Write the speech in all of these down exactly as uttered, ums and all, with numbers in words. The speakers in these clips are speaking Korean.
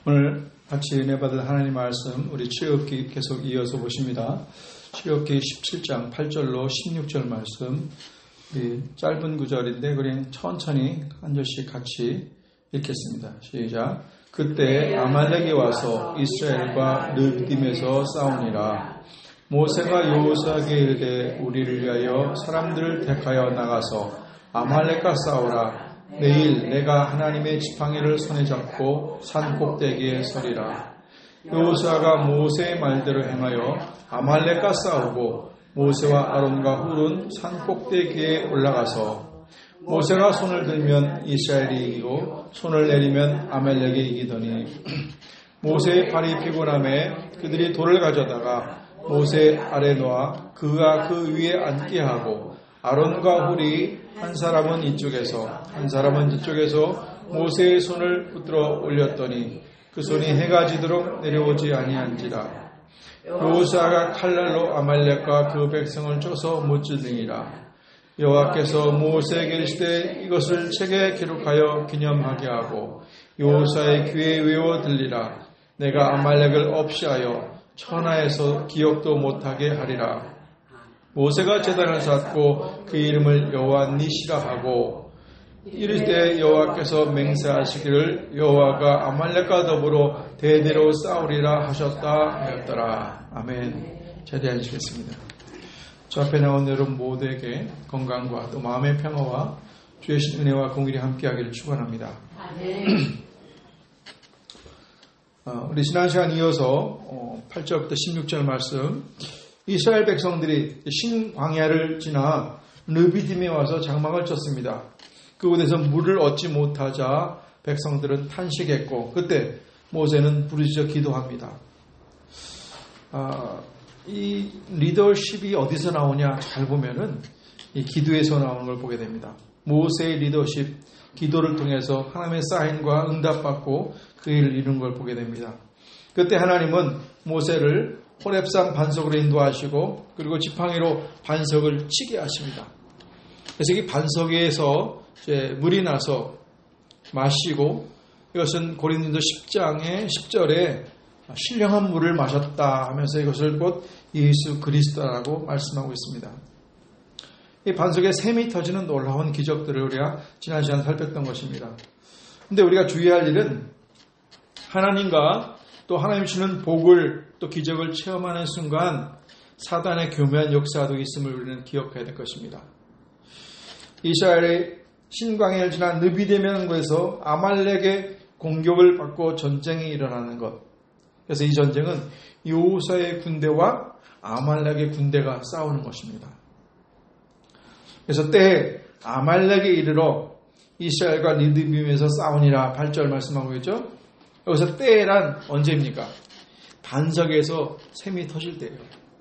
오늘 같이 은혜 받을 하나님 말씀 우리 출애굽기 계속 이어서 보십니다. 출애굽기 십칠 장 팔 절로 십육 절 말씀, 우리 짧은 구절인데 그냥 천천히 한 절씩 같이 읽겠습니다. 시작. 그때 아말렉이 와서 이스라엘과 르비딤에서 싸우니라. 모세가 여호수아에게 이르되 우리를 위하여 사람들을 택하여 나가서 아말렉과 싸우라. 내일 내가 하나님의 지팡이를 손에 잡고 산 꼭대기에 서리라. 여호수아가 모세의 말대로 행하여 아말렉과 싸우고 모세와 아론과 훌은 산 꼭대기에 올라가서 모세가 손을 들면 이스라엘이 이기고 손을 내리면 아말렉이 이기더니 모세의 팔이 피곤함에 그들이 돌을 가져다가 모세 아래 놓아 그가 그 위에 앉게 하고 아론과 훌이 한 사람은 이쪽에서 한 사람은 이쪽에서 모세의 손을 붙들어 올렸더니 그 손이 해가 지도록 내려오지 아니한지라. 여호수아가 칼날로 아말렉과 그 백성을 쳐서 못질등이라. 여호와께서 모세에게 이르시되 이것을 책에 기록하여 기념하게 하고 여호수아의 귀에 외워 들리라. 내가 아말렉을 없이하여 천하에서 기억도 못하게 하리라. 모세가 제단을 쌓고 그 이름을 여호와 니시라 하고 이르되 여호와께서 맹세하시기를 여호와가 아말렉과 더불어 대대로 싸우리라 하셨다 하였더라. 아멘. 자리하시겠습니다. 저 앞에 나온 여러분 모두에게 건강과 또 마음의 평화와 주의 은혜와 공일이 함께하기를 축원합니다. 아멘. 어, 우리 지난 시간 이어서 어, 팔 절부터 십육 절 말씀, 이스라엘 백성들이 신광야를 지나 르비딤에 와서 장막을 쳤습니다. 그곳에서 물을 얻지 못하자 백성들은 탄식했고 그때 모세는 부르짖어 기도합니다. 아, 이 리더십이 어디서 나오냐 잘 보면은 이 기도에서 나오는 걸 보게 됩니다. 모세의 리더십, 기도를 통해서 하나님의 사인과 응답받고 그 일을 이룬 걸 보게 됩니다. 그때 하나님은 모세를 호렙산 반석으로 인도하시고 그리고 지팡이로 반석을 치게 하십니다. 그래서 이 반석에서 이제 물이 나서 마시고, 이것은 고린도전서 십 장의 십 절에 신령한 물을 마셨다 하면서 이것을 곧 예수 그리스도라고 말씀하고 있습니다. 이 반석에 샘이 터지는 놀라운 기적들을 우리가 지난 시간 살폈던 것입니다. 그런데 우리가 주의할 일은 하나님과 또 하나님이 주는 복을 또 기적을 체험하는 순간 사단의 교묘한 역사도 있음을 우리는 기억해야 될 것입니다. 이스라엘의 신광야를 지난 르비딤이라는 곳에서 아말렉의 공격을 받고 전쟁이 일어나는 것. 그래서 이 전쟁은 여호수아의 군대와 아말렉의 군대가 싸우는 것입니다. 그래서 때에 아말렉에 이르러 이스라엘과 르비딤에서 싸우니라 팔 절 말씀하고 있죠. 여기서 때란 언제입니까? 반석에서 샘이 터질 때예요.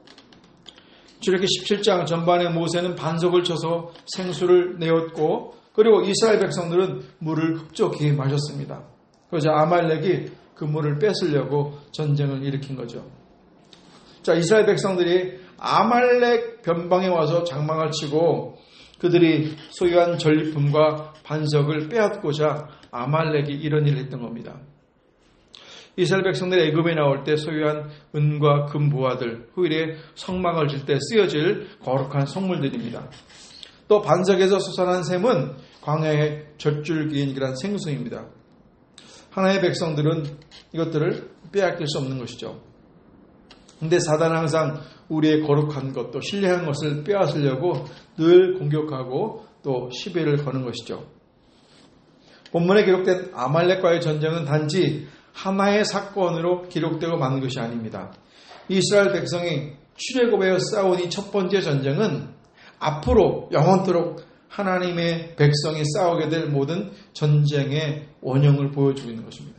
출애굽기 십칠 장 전반에 모세는 반석을 쳐서 생수를 내었고 그리고 이스라엘 백성들은 물을 흡족히 마셨습니다. 그래서 아말렉이 그 물을 뺏으려고 전쟁을 일으킨 거죠. 자, 이스라엘 백성들이 아말렉 변방에 와서 장막을 치고 그들이 소유한 전리품과 반석을 빼앗고자 아말렉이 이런 일을 했던 겁니다. 이스라엘 백성들이 애굽에 나올 때 소유한 은과 금 보화들, 후일에 성막을 질 때 쓰여질 거룩한 성물들입니다. 또 반석에서 솟아난 샘은 광야의 젖줄기인이란 생수입니다. 하나님의 백성들은 이것들을 빼앗길 수 없는 것이죠. 그런데 사단은 항상 우리의 거룩한 것, 또 신뢰한 것을 빼앗으려고 늘 공격하고 또 시비를 거는 것이죠. 본문에 기록된 아말렉과의 전쟁은 단지 하나의 사건으로 기록되고 마는 것이 아닙니다. 이스라엘 백성이 출애굽에 싸운 이 첫 번째 전쟁은 앞으로 영원토록 하나님의 백성이 싸우게 될 모든 전쟁의 원형을 보여주고 있는 것입니다.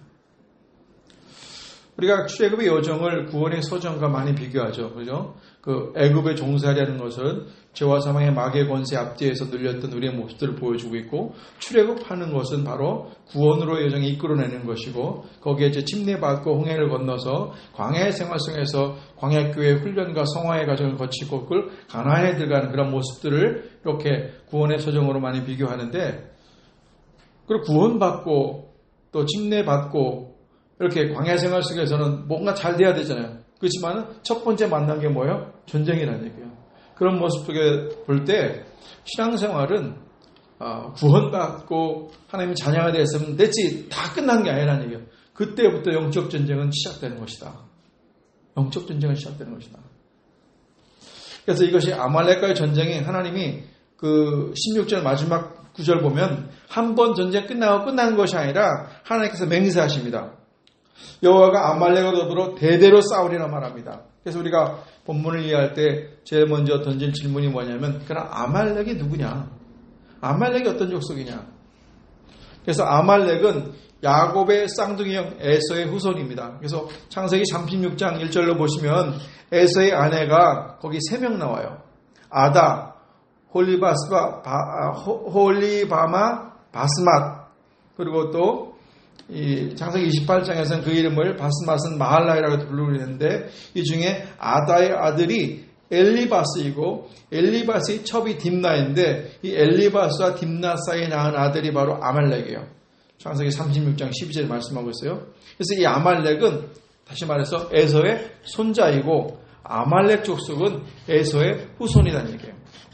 우리가 출애굽의 여정을 구원의 소정과 많이 비교하죠. 그죠? 그 애굽의 종살이라는 것은 죄와 사망의 마귀의 권세 앞뒤에서 눌렸던 우리의 모습들을 보여주고 있고, 출애굽하는 것은 바로 구원으로 여정에 이끌어내는 것이고, 거기에 이제 침례받고 홍해를 건너서 광야의 생활 속에서 광야교회 훈련과 성화의 과정을 거치고 그걸 가나안에 들어가는 그런 모습들을 이렇게 구원의 소정으로 많이 비교하는데, 그리고 구원받고 또 침례받고 이렇게 광야 생활 속에서는 뭔가 잘 돼야 되잖아요. 그렇지만 첫 번째 만난 게 뭐예요? 전쟁이라는 얘기예요. 그런 모습 속에 볼 때 신앙생활은 구원받고 하나님의 자녀가 되었으면 됐지 다 끝난 게 아니라는 얘기예요. 그때부터 영적 전쟁은 시작되는 것이다. 영적 전쟁은 시작되는 것이다. 그래서 이것이 아말렉과의 전쟁이 하나님이 그 십육 절 마지막 구절 보면 한 번 전쟁 끝나고 끝나는 것이 아니라 하나님께서 맹세하십니다. 여호와가 아말렉과 더불어 대대로 싸우리라 말합니다. 그래서 우리가 본문을 이해할 때 제일 먼저 던질 질문이 뭐냐면 그럼 아말렉이 누구냐? 아말렉이 어떤 족속이냐? 그래서 아말렉은 야곱의 쌍둥이 형 에서의 후손입니다. 그래서 창세기 삼십육 장 일 절로 보시면 에서의 아내가 거기 세 명 나와요. 아다, 홀리바스바, 바, 홀리바마, 바스맛. 그리고 또 이 창세기 이십팔 장에서는 그 이름을 바스맛은 마할라이라고 부르는데 이 중에 아다의 아들이 엘리바스이고 엘리바스의 첩이 딥나인데 이 엘리바스와 딥나 사이에 낳은 아들이 바로 아말렉이에요. 창세기 삼십육 장 십이 절 말씀하고 있어요. 그래서 이 아말렉은 다시 말해서 에서의 손자이고 아말렉 족속은 에서의 후손이라는 얘기예요.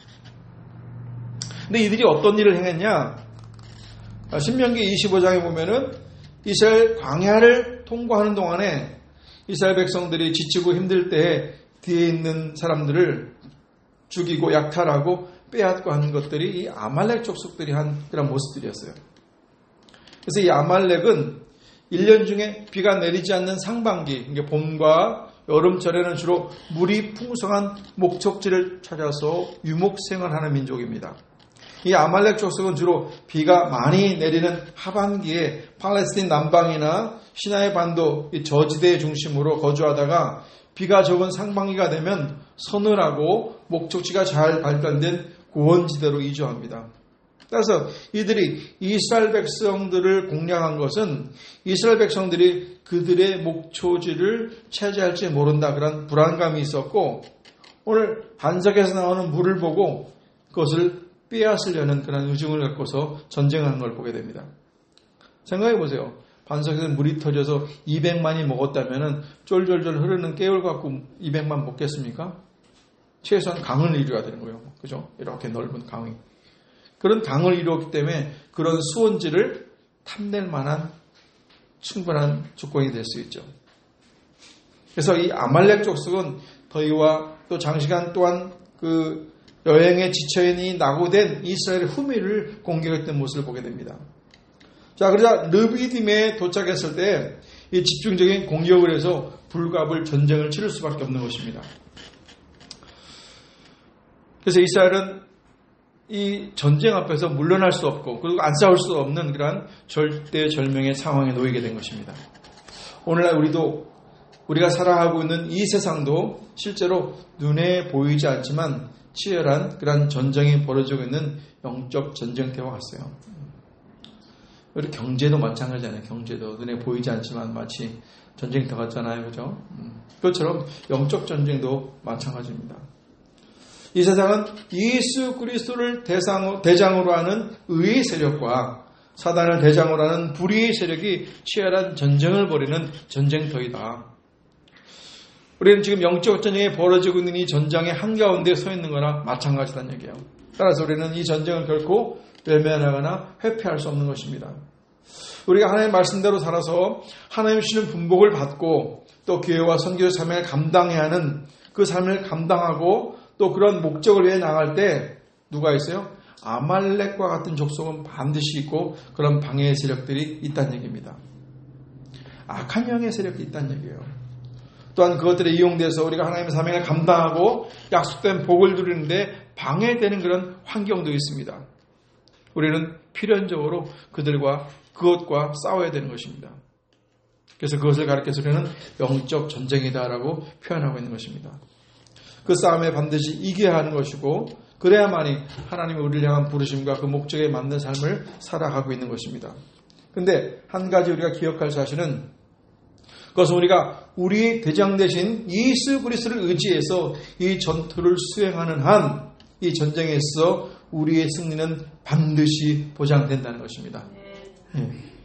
근데 이들이 어떤 일을 행했냐? 신명기 이십오 장에 보면은 이스라엘 광야를 통과하는 동안에 이스라엘 백성들이 지치고 힘들 때 뒤에 있는 사람들을 죽이고 약탈하고 빼앗고 하는 것들이 이 아말렉 족속들이 한 그런 모습들이었어요. 그래서 이 아말렉은 일 년 중에 비가 내리지 않는 상반기, 그러니까 봄과 여름철에는 주로 물이 풍성한 목적지를 찾아서 유목생활하는 민족입니다. 이 아말렉 족속은 주로 비가 많이 내리는 하반기에 팔레스틴 남방이나 시나이 반도 이 저지대 중심으로 거주하다가 비가 적은 상반기가 되면 서늘하고 목적지가 잘 발달된 고원지대로 이주합니다. 따라서 이들이 이스라엘 백성들을 공략한 것은 이스라엘 백성들이 그들의 목초지를 차지할지 모른다 그런 불안감이 있었고 오늘 반석에서 나오는 물을 보고 그것을 빼앗으려는 그런 의중을 갖고서 전쟁하는 걸 보게 됩니다. 생각해 보세요. 반석에서 물이 터져서 이백만이 먹었다면 쫄쫄쫄 흐르는 깨울 갖고 이백만 먹겠습니까? 최소한 강을 이루어야 되는 거예요. 그죠? 이렇게 넓은 강이. 그런 강을 이루었기 때문에 그런 수원지를 탐낼 만한 충분한 조건이 될 수 있죠. 그래서 이 아말렉 족속은 더위와 또 장시간 동안 그 여행에 지쳐있는 낙오된 이스라엘의 후미를 공격했던 모습을 보게 됩니다. 자, 그러자 르비딤에 도착했을 때 이 집중적인 공격을 해서 불갑을 전쟁을 치를 수밖에 없는 것입니다. 그래서 이스라엘은 이 전쟁 앞에서 물러날 수 없고 그리고 안 싸울 수 없는 그러한 절대절명의 상황에 놓이게 된 것입니다. 오늘날 우리도 우리가 살아가고 있는 이 세상도 실제로 눈에 보이지 않지만 치열한 그런 전쟁이 벌어지고 있는 영적 전쟁터와 같아요. 우리 경제도 마찬가지잖아요. 경제도 눈에 보이지 않지만 마치 전쟁터 같잖아요. 그죠? 그것처럼 영적 전쟁도 마찬가지입니다. 이 세상은 예수 그리스도를 대상으로, 대장으로 하는 의의 세력과 사단을 대장으로 하는 불의의 세력이 치열한 전쟁을 벌이는 전쟁터이다. 우리는 지금 영적 전쟁이 벌어지고 있는 이 전장의 한가운데 서 있는 거나 마찬가지다는 얘기예요. 따라서 우리는 이 전쟁을 결코 외면하거나 회피할 수 없는 것입니다. 우리가 하나님의 말씀대로 살아서 하나님 주시는 분복을 받고 또 교회와 선교의 사명을 감당해야 하는 그 삶을 감당하고 또 그런 목적을 위해 나갈 때 누가 있어요? 아말렉과 같은 족속은 반드시 있고 그런 방해의 세력들이 있다는 얘기입니다. 악한 영의 세력이 있다는 얘기예요. 또한 그것들에 이용돼서 우리가 하나님의 사명을 감당하고 약속된 복을 누리는데 방해되는 그런 환경도 있습니다. 우리는 필연적으로 그들과 그것과 싸워야 되는 것입니다. 그래서 그것을 가르쳐서 우리는 영적 전쟁이다라고 표현하고 있는 것입니다. 그 싸움에 반드시 이겨야 하는 것이고 그래야만이 하나님이 우리를 향한 부르심과 그 목적에 맞는 삶을 살아가고 있는 것입니다. 그런데 한 가지 우리가 기억할 사실은 그것은 우리가 우리의 대장 되신 예수 그리스도를 의지해서 이 전투를 수행하는 한 이 전쟁에 있어 우리의 승리는 반드시 보장된다는 것입니다. 네.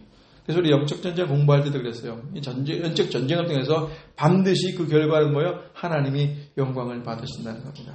그래서 우리 영적 전쟁 공부할 때도 그랬어요. 이 전쟁, 영적 전쟁을 통해서 반드시 그 결과는 뭐예요? 하나님이 영광을 받으신다는 겁니다.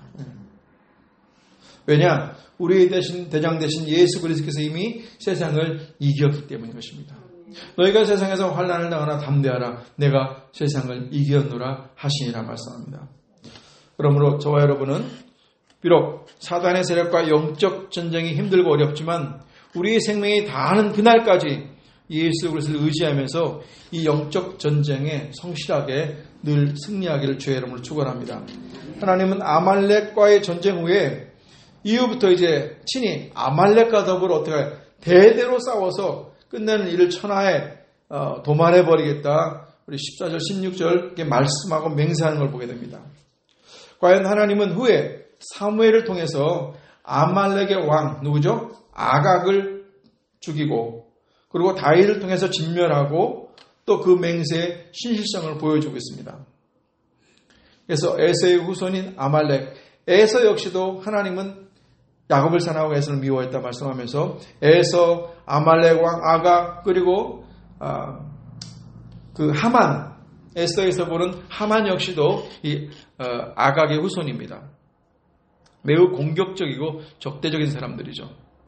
왜냐? 우리 대신 대장 대신 예수 그리스도께서 이미 세상을 이겼기 때문인 것입니다. 너희가 세상에서 환난을 당하나 담대하라. 내가 세상을 이겼노라 하시니라 말씀합니다. 그러므로 저와 여러분은 비록 사단의 세력과 영적 전쟁이 힘들고 어렵지만 우리의 생명이 다하는 그날까지 예수 그리스도를 의지하면서 이 영적 전쟁에 성실하게 늘 승리하기를 주의 이름으로 축원합니다. 하나님은 아말렉과의 전쟁 후에 이후부터 이제 친히 아말렉과 더불어 어떻게 대대로 싸워서 끝내는 일을 천하에 도말해버리겠다. 우리 십사 절 십육 절 이렇게 말씀하고 맹세하는 걸 보게 됩니다. 과연 하나님은 후에 사무엘을 통해서 아말렉의 왕 누구죠? 아각을 죽이고 그리고 다윗을 통해서 진멸하고 또 그 맹세의 신실성을 보여주고 있습니다. 그래서 에서의 후손인 아말렉, 에서 역시도 하나님은 야곱을 사랑하고 에서를 미워했다 말씀하면서 에서, 아말렉 왕 아각 그리고 아, 그 하만, 에서에서 보는 하만 역시도 이 어, 아각의 후손입니다. 매우 공격적이고 적대적인 사람들이죠.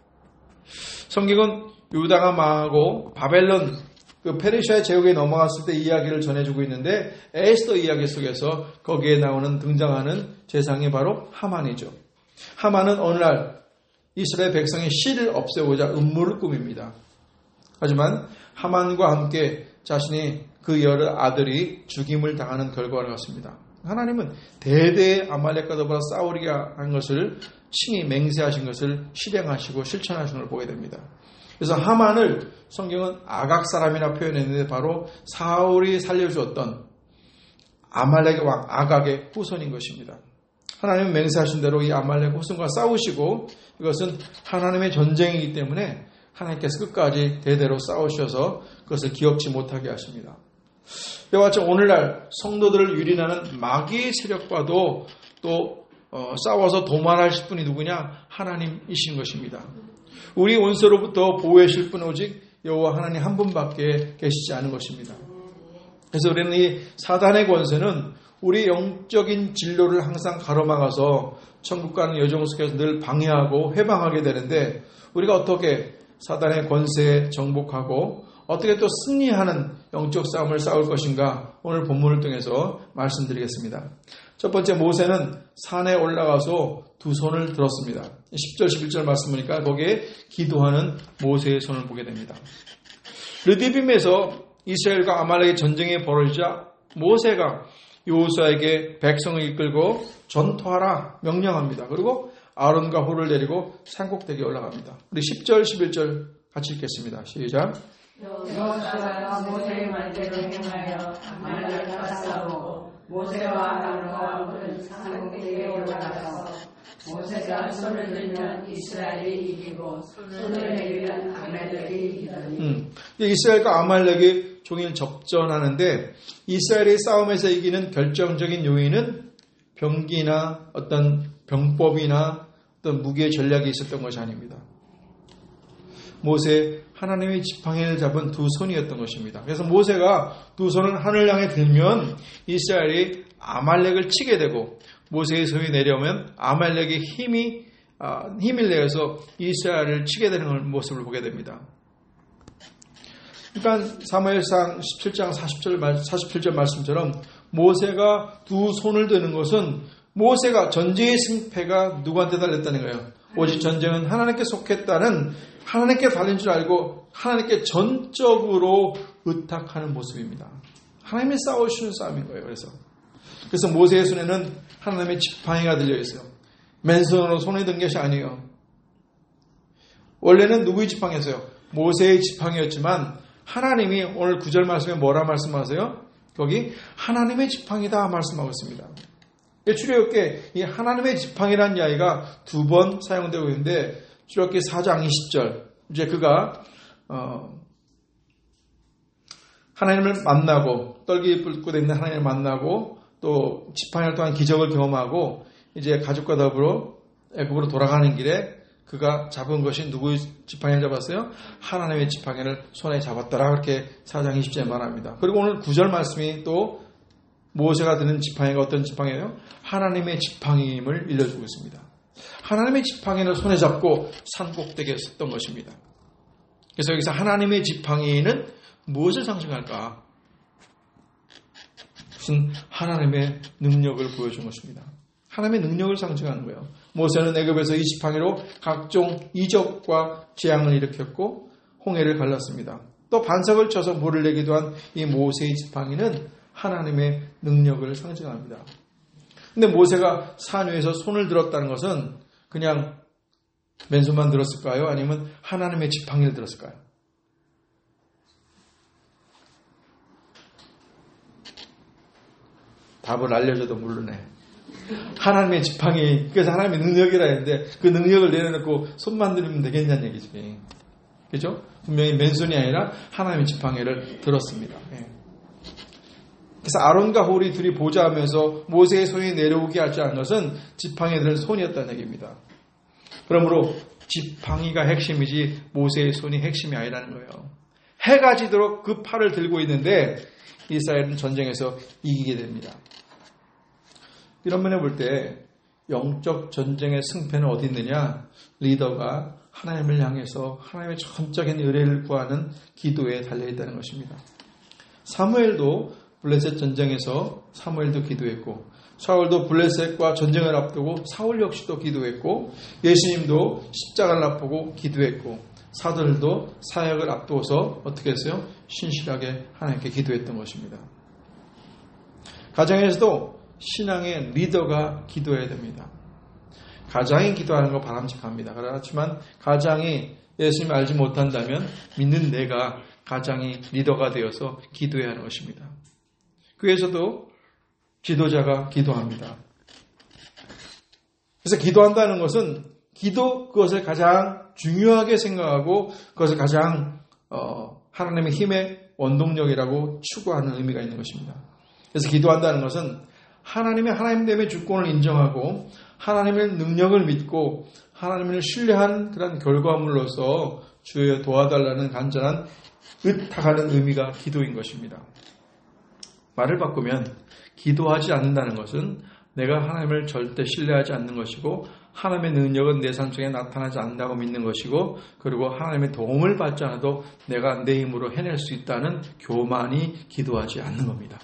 성경은 유다가 망하고 바벨론 그 페르시아의 제국에 넘어갔을 때 이야기를 전해주고 있는데 에스더 이야기 속에서 거기에 나오는 등장하는 재상이 바로 하만이죠. 하만은 어느 날 이스라엘 백성의 씨를 없애고자 음모를 꾸밉니다. 하지만 하만과 함께 자신이 그 여러 아들이 죽임을 당하는 결과를 갖습니다. 하나님은 대대의 아말렉과 더불어 싸우게 한 것을 친히 맹세하신 것을 실행하시고 실천하신 걸 보게 됩니다. 그래서 하만을 성경은 아각 사람이라 표현했는데 바로 사울이 살려주었던 아말렉의 왕 아각의 후손인 것입니다. 하나님은 맹세하신 대로 이 아말렉 후손과 싸우시고 이것은 하나님의 전쟁이기 때문에 하나님께서 끝까지 대대로 싸우셔서 그것을 기억지 못하게 하십니다. 이와 같이 오늘날 성도들을 유린하는 마귀의 세력과도 또 어, 싸워서 도말하실 분이 누구냐? 하나님이신 것입니다. 우리 원수로부터 보호하실 분 오직 여호와 하나님 한 분밖에 계시지 않은 것입니다. 그래서 우리는 이 사단의 권세는 우리 영적인 진로를 항상 가로막아서 천국 가는 여정 속에서 늘 방해하고 회방하게 되는데 우리가 어떻게 사단의 권세에 정복하고 어떻게 또 승리하는 영적 싸움을 싸울 것인가 오늘 본문을 통해서 말씀드리겠습니다. 첫 번째 모세는 산에 올라가서 두 손을 들었습니다. 십 절 십일 절 말씀 보니까 거기에 기도하는 모세의 손을 보게 됩니다. 르디빔에서 이스라엘과 아말렉의 전쟁이 벌어지자 모세가 여호수아에게 백성을 이끌고 전투하라 명령합니다. 그리고 아론과 홀을 데리고 산꼭대기에 올라갑니다. 우리 십 절 십일 절 같이 읽겠습니다. 시작. 여호수아가 모세의 말대로 행하여 아말렉과 싸우고 모세와 아론과 홀은 산꼭대기에 올라가서 모세가 손을 들면 이스라엘이 이기고 손을 내리면 아말렉이 이기더니 음, 이스라엘과 아말렉이 종일 접전하는데 이스라엘의 싸움에서 이기는 결정적인 요인은 병기나 어떤 병법이나 어떤 무기의 전략이 있었던 것이 아닙니다. 모세 하나님의 지팡이를 잡은 두 손이었던 것입니다. 그래서 모세가 두 손을 하늘 향해 들면 이스라엘이 아말렉을 치게 되고 모세의 손이 내려오면 아말렉의 힘이 아, 힘을 내어서 이스라엘을 치게 되는 모습을 보게 됩니다. 그러니까 사무엘상 십칠 장 사십 절, 사십칠 절 말씀처럼 모세가 두 손을 드는 것은 모세가 전쟁의 승패가 누구한테 달렸다는 거예요. 오직 전쟁은 하나님께 속했다는 하나님께 달린 줄 알고 하나님께 전적으로 의탁하는 모습입니다. 하나님이 싸우시는 싸움인 거예요. 그래서 그래서 모세의 손에는 하나님의 지팡이가 들려 있어요. 맨손으로 손에 든 것이 아니에요. 원래는 누구의 지팡이였어요? 모세의 지팡이였지만 하나님이 오늘 구 절 말씀에 뭐라 말씀하세요? 거기 하나님의 지팡이다 말씀하고 있습니다. 출애굽기에 이 하나님의 지팡이라는 이야기가 두 번 사용되고 있는데 출애굽기 사 장 이십 절 이제 그가 어, 하나님을 만나고 떨기 뿔고 있는 하나님을 만나고 또 지팡이를 통한 기적을 경험하고 이제 가족과 더불어 애굽으로 돌아가는 길에 그가 잡은 것이 누구의 지팡이를 잡았어요? 하나님의 지팡이를 손에 잡았더라. 그렇게 사 장 이십 절에 말합니다. 그리고 오늘 구 절 말씀이 또 모세가 드는 지팡이가 어떤 지팡이예요? 하나님의 지팡이임을 일러주고 있습니다. 하나님의 지팡이를 손에 잡고 산꼭대기에 섰던 것입니다. 그래서 여기서 하나님의 지팡이는 무엇을 상징할까? 무슨 하나님의 능력을 보여준 것입니다. 하나님의 능력을 상징하는 거예요. 모세는 애굽에서 이 지팡이로 각종 이적과 재앙을 일으켰고 홍해를 갈랐습니다. 또 반석을 쳐서 물을 내기도 한 이 모세의 지팡이는 하나님의 능력을 상징합니다. 근데 모세가 산 위에서 손을 들었다는 것은 그냥 맨손만 들었을까요? 아니면 하나님의 지팡이를 들었을까요? 답을 알려줘도 모르네. 하나님의 지팡이, 그래서 하나님의 능력이라 했는데 그 능력을 내려놓고 손만 들면 되겠냐는 얘기지. 그죠? 분명히 맨손이 아니라 하나님의 지팡이를 들었습니다. 예. 그래서 아론과 홀이 둘이 보좌하면서 모세의 손이 내려오게 하지 않은 것은 지팡이에 들 손이었다는 얘기입니다. 그러므로 지팡이가 핵심이지 모세의 손이 핵심이 아니라는 거예요. 해가 지도록 그 팔을 들고 있는데 이스라엘은 전쟁에서 이기게 됩니다. 이런 면에 볼 때 영적 전쟁의 승패는 어디 있느냐? 리더가 하나님을 향해서 하나님의 전적인 의뢰를 구하는 기도에 달려있다는 것입니다. 사무엘도 블레셋 전쟁에서 사무엘도 기도했고 사울도 블레셋과 전쟁을 앞두고 사울 역시도 기도했고 예수님도 십자가를 앞두고 기도했고 사도들도 사역을 앞두어서 어떻게 했어요? 신실하게 하나님께 기도했던 것입니다. 가정에서도 신앙의 리더가 기도해야 됩니다. 가장이 기도하는 거 바람직합니다. 그렇지만 가장이 예수님을 알지 못한다면 믿는 내가 가장이 리더가 되어서 기도해야 하는 것입니다. 교회에서도 지도자가 기도합니다. 그래서 기도한다는 것은 기도 그것을 가장 중요하게 생각하고 그것을 가장 어, 하나님의 힘의 원동력이라고 추구하는 의미가 있는 것입니다. 그래서 기도한다는 것은 하나님의 하나님됨의 주권을 인정하고 하나님의 능력을 믿고 하나님을 신뢰한 그런 결과물로서 주여 도와달라는 간절한 의탁하는 의미가 기도인 것입니다. 말을 바꾸면 기도하지 않는다는 것은 내가 하나님을 절대 신뢰하지 않는 것이고 하나님의 능력은 내 삶 속에 나타나지 않는다고 믿는 것이고 그리고 하나님의 도움을 받지 않아도 내가 내 힘으로 해낼 수 있다는 교만이 기도하지 않는 겁니다.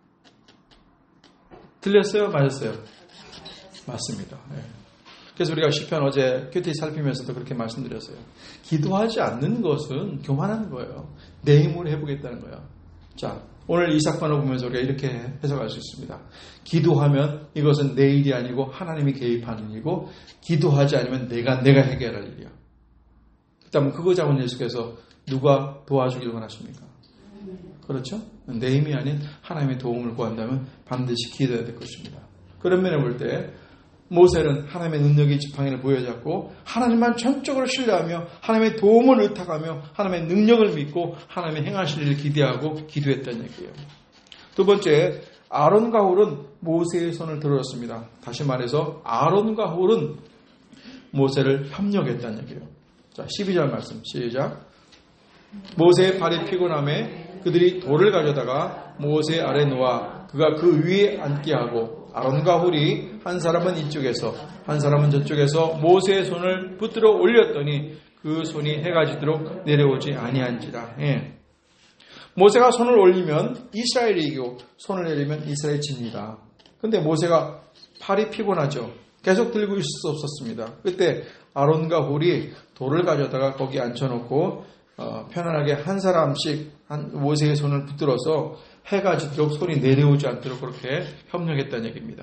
틀렸어요? 맞았어요? 맞습니다. 네. 그래서 우리가 시편 어제 큐티 살피면서도 그렇게 말씀드렸어요. 기도하지 않는 것은 교만한 거예요. 내 힘으로 해보겠다는 거예요. 자, 오늘 이 사건을 보면서 우리가 이렇게 해석할 수 있습니다. 기도하면 이것은 내 일이 아니고 하나님이 개입하는 일이고 기도하지 않으면 내가 내가 해결할 일이야. 그다음 그거 잡은 예수께서 누가 도와주길 원하십니까? 그렇죠? 내 힘이 아닌 하나님의 도움을 구한다면 반드시 기도해야 될 것입니다. 그런 면에 볼 때 모세는 하나님의 능력의 지팡이를 보여잡고 하나님만 전적으로 신뢰하며 하나님의 도움을 의탁하며 하나님의 능력을 믿고 하나님의 행하실 일을 기대하고 기도했다는 얘기예요. 두 번째, 아론과 홀은 모세의 손을 들어줬습니다. 다시 말해서 아론과 홀은 모세를 협력했다는 얘기예요. 자, 십이 절 말씀 시작. 모세의 발이 피곤함에 그들이 돌을 가져다가 모세 아래 놓아 그가 그 위에 앉게 하고 아론과 홀이 한 사람은 이쪽에서 한 사람은 저쪽에서 모세의 손을 붙들어 올렸더니 그 손이 해가 지도록 내려오지 아니한지라. 예. 모세가 손을 올리면 이스라엘이 이기고 손을 내리면 이스라엘이 집니다. 그런데 모세가 팔이 피곤하죠. 계속 들고 있을 수 없었습니다. 그때 아론과 홀이 돌을 가져다가 거기 앉혀놓고 어, 편안하게 한 사람씩 한 모세의 손을 붙들어서 해가 지도록 손이 내려오지 않도록 그렇게 협력했다는 얘기입니다.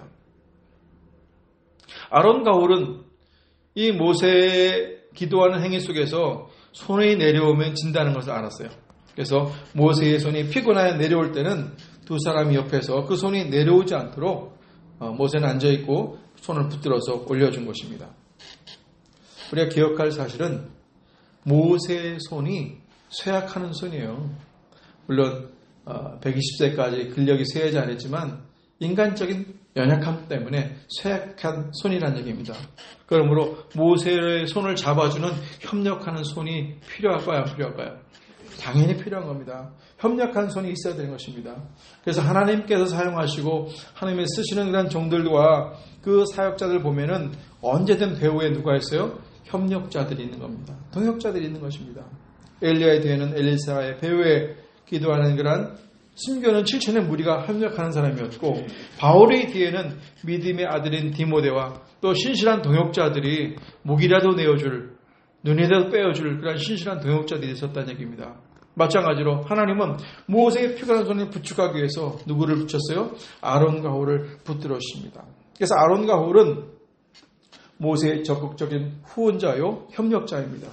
아론과 홀은 이 모세의 기도하는 행위 속에서 손이 내려오면 진다는 것을 알았어요. 그래서 모세의 손이 피곤하여 내려올 때는 두 사람이 옆에서 그 손이 내려오지 않도록 모세는 앉아있고 손을 붙들어서 올려준 것입니다. 우리가 기억할 사실은 모세의 손이 쇠약하는 손이에요. 물론 백이십 세까지 근력이 쇠하지 않았지만 인간적인 연약함 때문에 쇠약한 손이라는 얘기입니다. 그러므로 모세의 손을 잡아주는 협력하는 손이 필요할까요? 안 필요할까요? 당연히 필요한 겁니다. 협력한 손이 있어야 되는 것입니다. 그래서 하나님께서 사용하시고 하나님이 쓰시는 그런 종들과 그 사역자들 보면은 언제든 배후에 누가 있어요? 협력자들이 있는 겁니다. 동역자들이 있는 것입니다. 엘리야의 뒤에는 엘리사의 배후에 기도하는 그런 심교는 칠천의 무리가 협력하는 사람이었고, 바울의 뒤에는 믿음의 아들인 디모데와 또 신실한 동역자들이 목이라도 내어줄, 눈이라도 빼어줄 그런 신실한 동역자들이 있었다는 얘기입니다. 마찬가지로 하나님은 모세의 피가 난 손을 부축하기 위해서 누구를 붙였어요? 아론과 홀을 붙들으십니다. 그래서 아론과 홀은 모세의 적극적인 후원자요, 협력자입니다.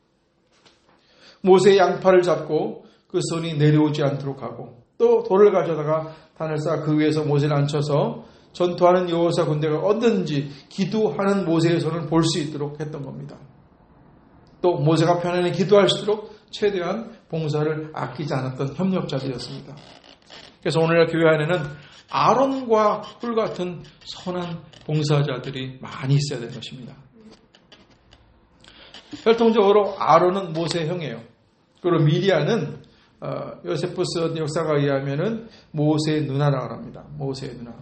모세의 양팔을 잡고 그 손이 내려오지 않도록 하고, 또 돌을 가져다가 단을 쌓아 그 위에서 모세를 앉혀서 전투하는 여호사 군대가 언제든지 기도하는 모세의 손을 볼 수 있도록 했던 겁니다. 또 모세가 편안히 기도할수록 최대한 봉사를 아끼지 않았던 협력자들이었습니다. 그래서 오늘날 교회 안에는 아론과 홀 같은 선한 봉사자들이 많이 있어야 되는 것입니다. 혈통적으로 아론은 모세의 형이에요. 그리고 미리아는 어, 요세푸스 역사가에 의하면은 모세의 누나라고 합니다. 모세의 누나.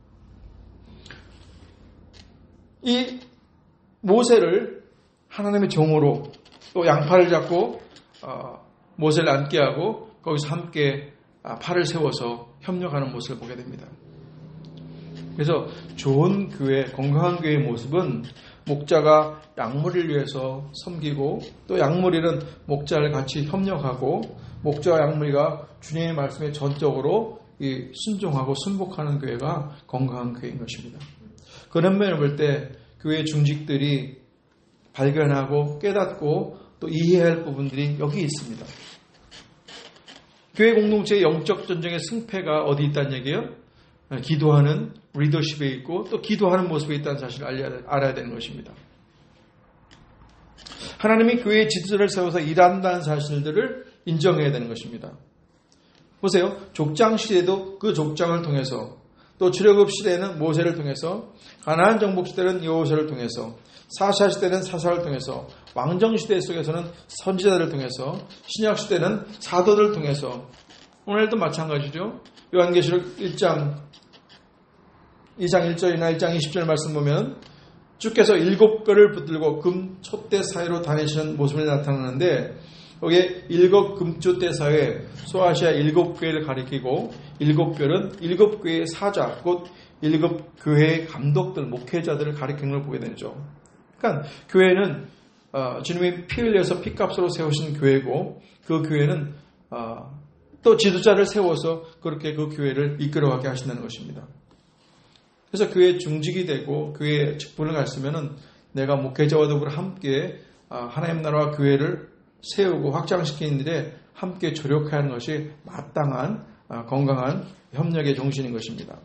이 모세를 하나님의 종으로 또 양팔을 잡고 어, 모세를 앉게 하고 거기서 함께 팔을 세워서 협력하는 모습을 보게 됩니다. 그래서 좋은 교회, 건강한 교회의 모습은 목자가 양무리를 위해서 섬기고 또 양무리는 목자를 같이 협력하고 목자와 양무리가 주님의 말씀에 전적으로 이 순종하고 순복하는 교회가 건강한 교회인 것입니다. 그런 면을 볼 때 교회 중직들이 발견하고 깨닫고 또 이해해야 할 부분들이 여기 있습니다. 교회 공동체의 영적 전쟁의 승패가 어디 있다는 얘기예요? 기도하는 리더십에 있고 또 기도하는 모습에 있다는 사실을 알아야, 알아야 되는 것입니다. 하나님이 교회의 지도자를 세워서 일한다는 사실들을 인정해야 되는 것입니다. 보세요. 족장 시대도 그 족장을 통해서, 또 출애굽 시대에는 모세를 통해서, 가나안 정복 시대는 여호수아를 통해서, 사사 시대는 사사를 통해서, 왕정 시대 속에서는 선지자들을 통해서, 신약 시대는 사도들을 통해서, 오늘도 마찬가지죠. 요한계시록 일 장 이 장 일 절이나 일 장 이십 절 말씀 보면 주께서 일곱 뼈를 붙들고 금 촛대 사이로 다니시는 모습이 나타나는데, 여기에 일곱 금촛대 사이에 소아시아 일곱 교회를 가리키고, 일곱 뼈는 일곱 교회의 사자, 곧 일곱 교회의 감독들, 목회자들을 가리키는 걸 보게 되죠. 그러니까 교회는 어, 주님이 피 흘려서 피값으로 세우신 교회고, 그 교회는 어, 또 지도자를 세워서 그렇게 그 교회를 이끌어가게 하신다는 것입니다. 그래서 교회에 중직이 되고 교회에 직분을 갔으면은 내가 목회자와 더불어 함께 하나님 나라와 교회를 세우고 확장시키는 일에 함께 조력해야 하는 것이 마땅한 건강한 협력의 정신인 것입니다.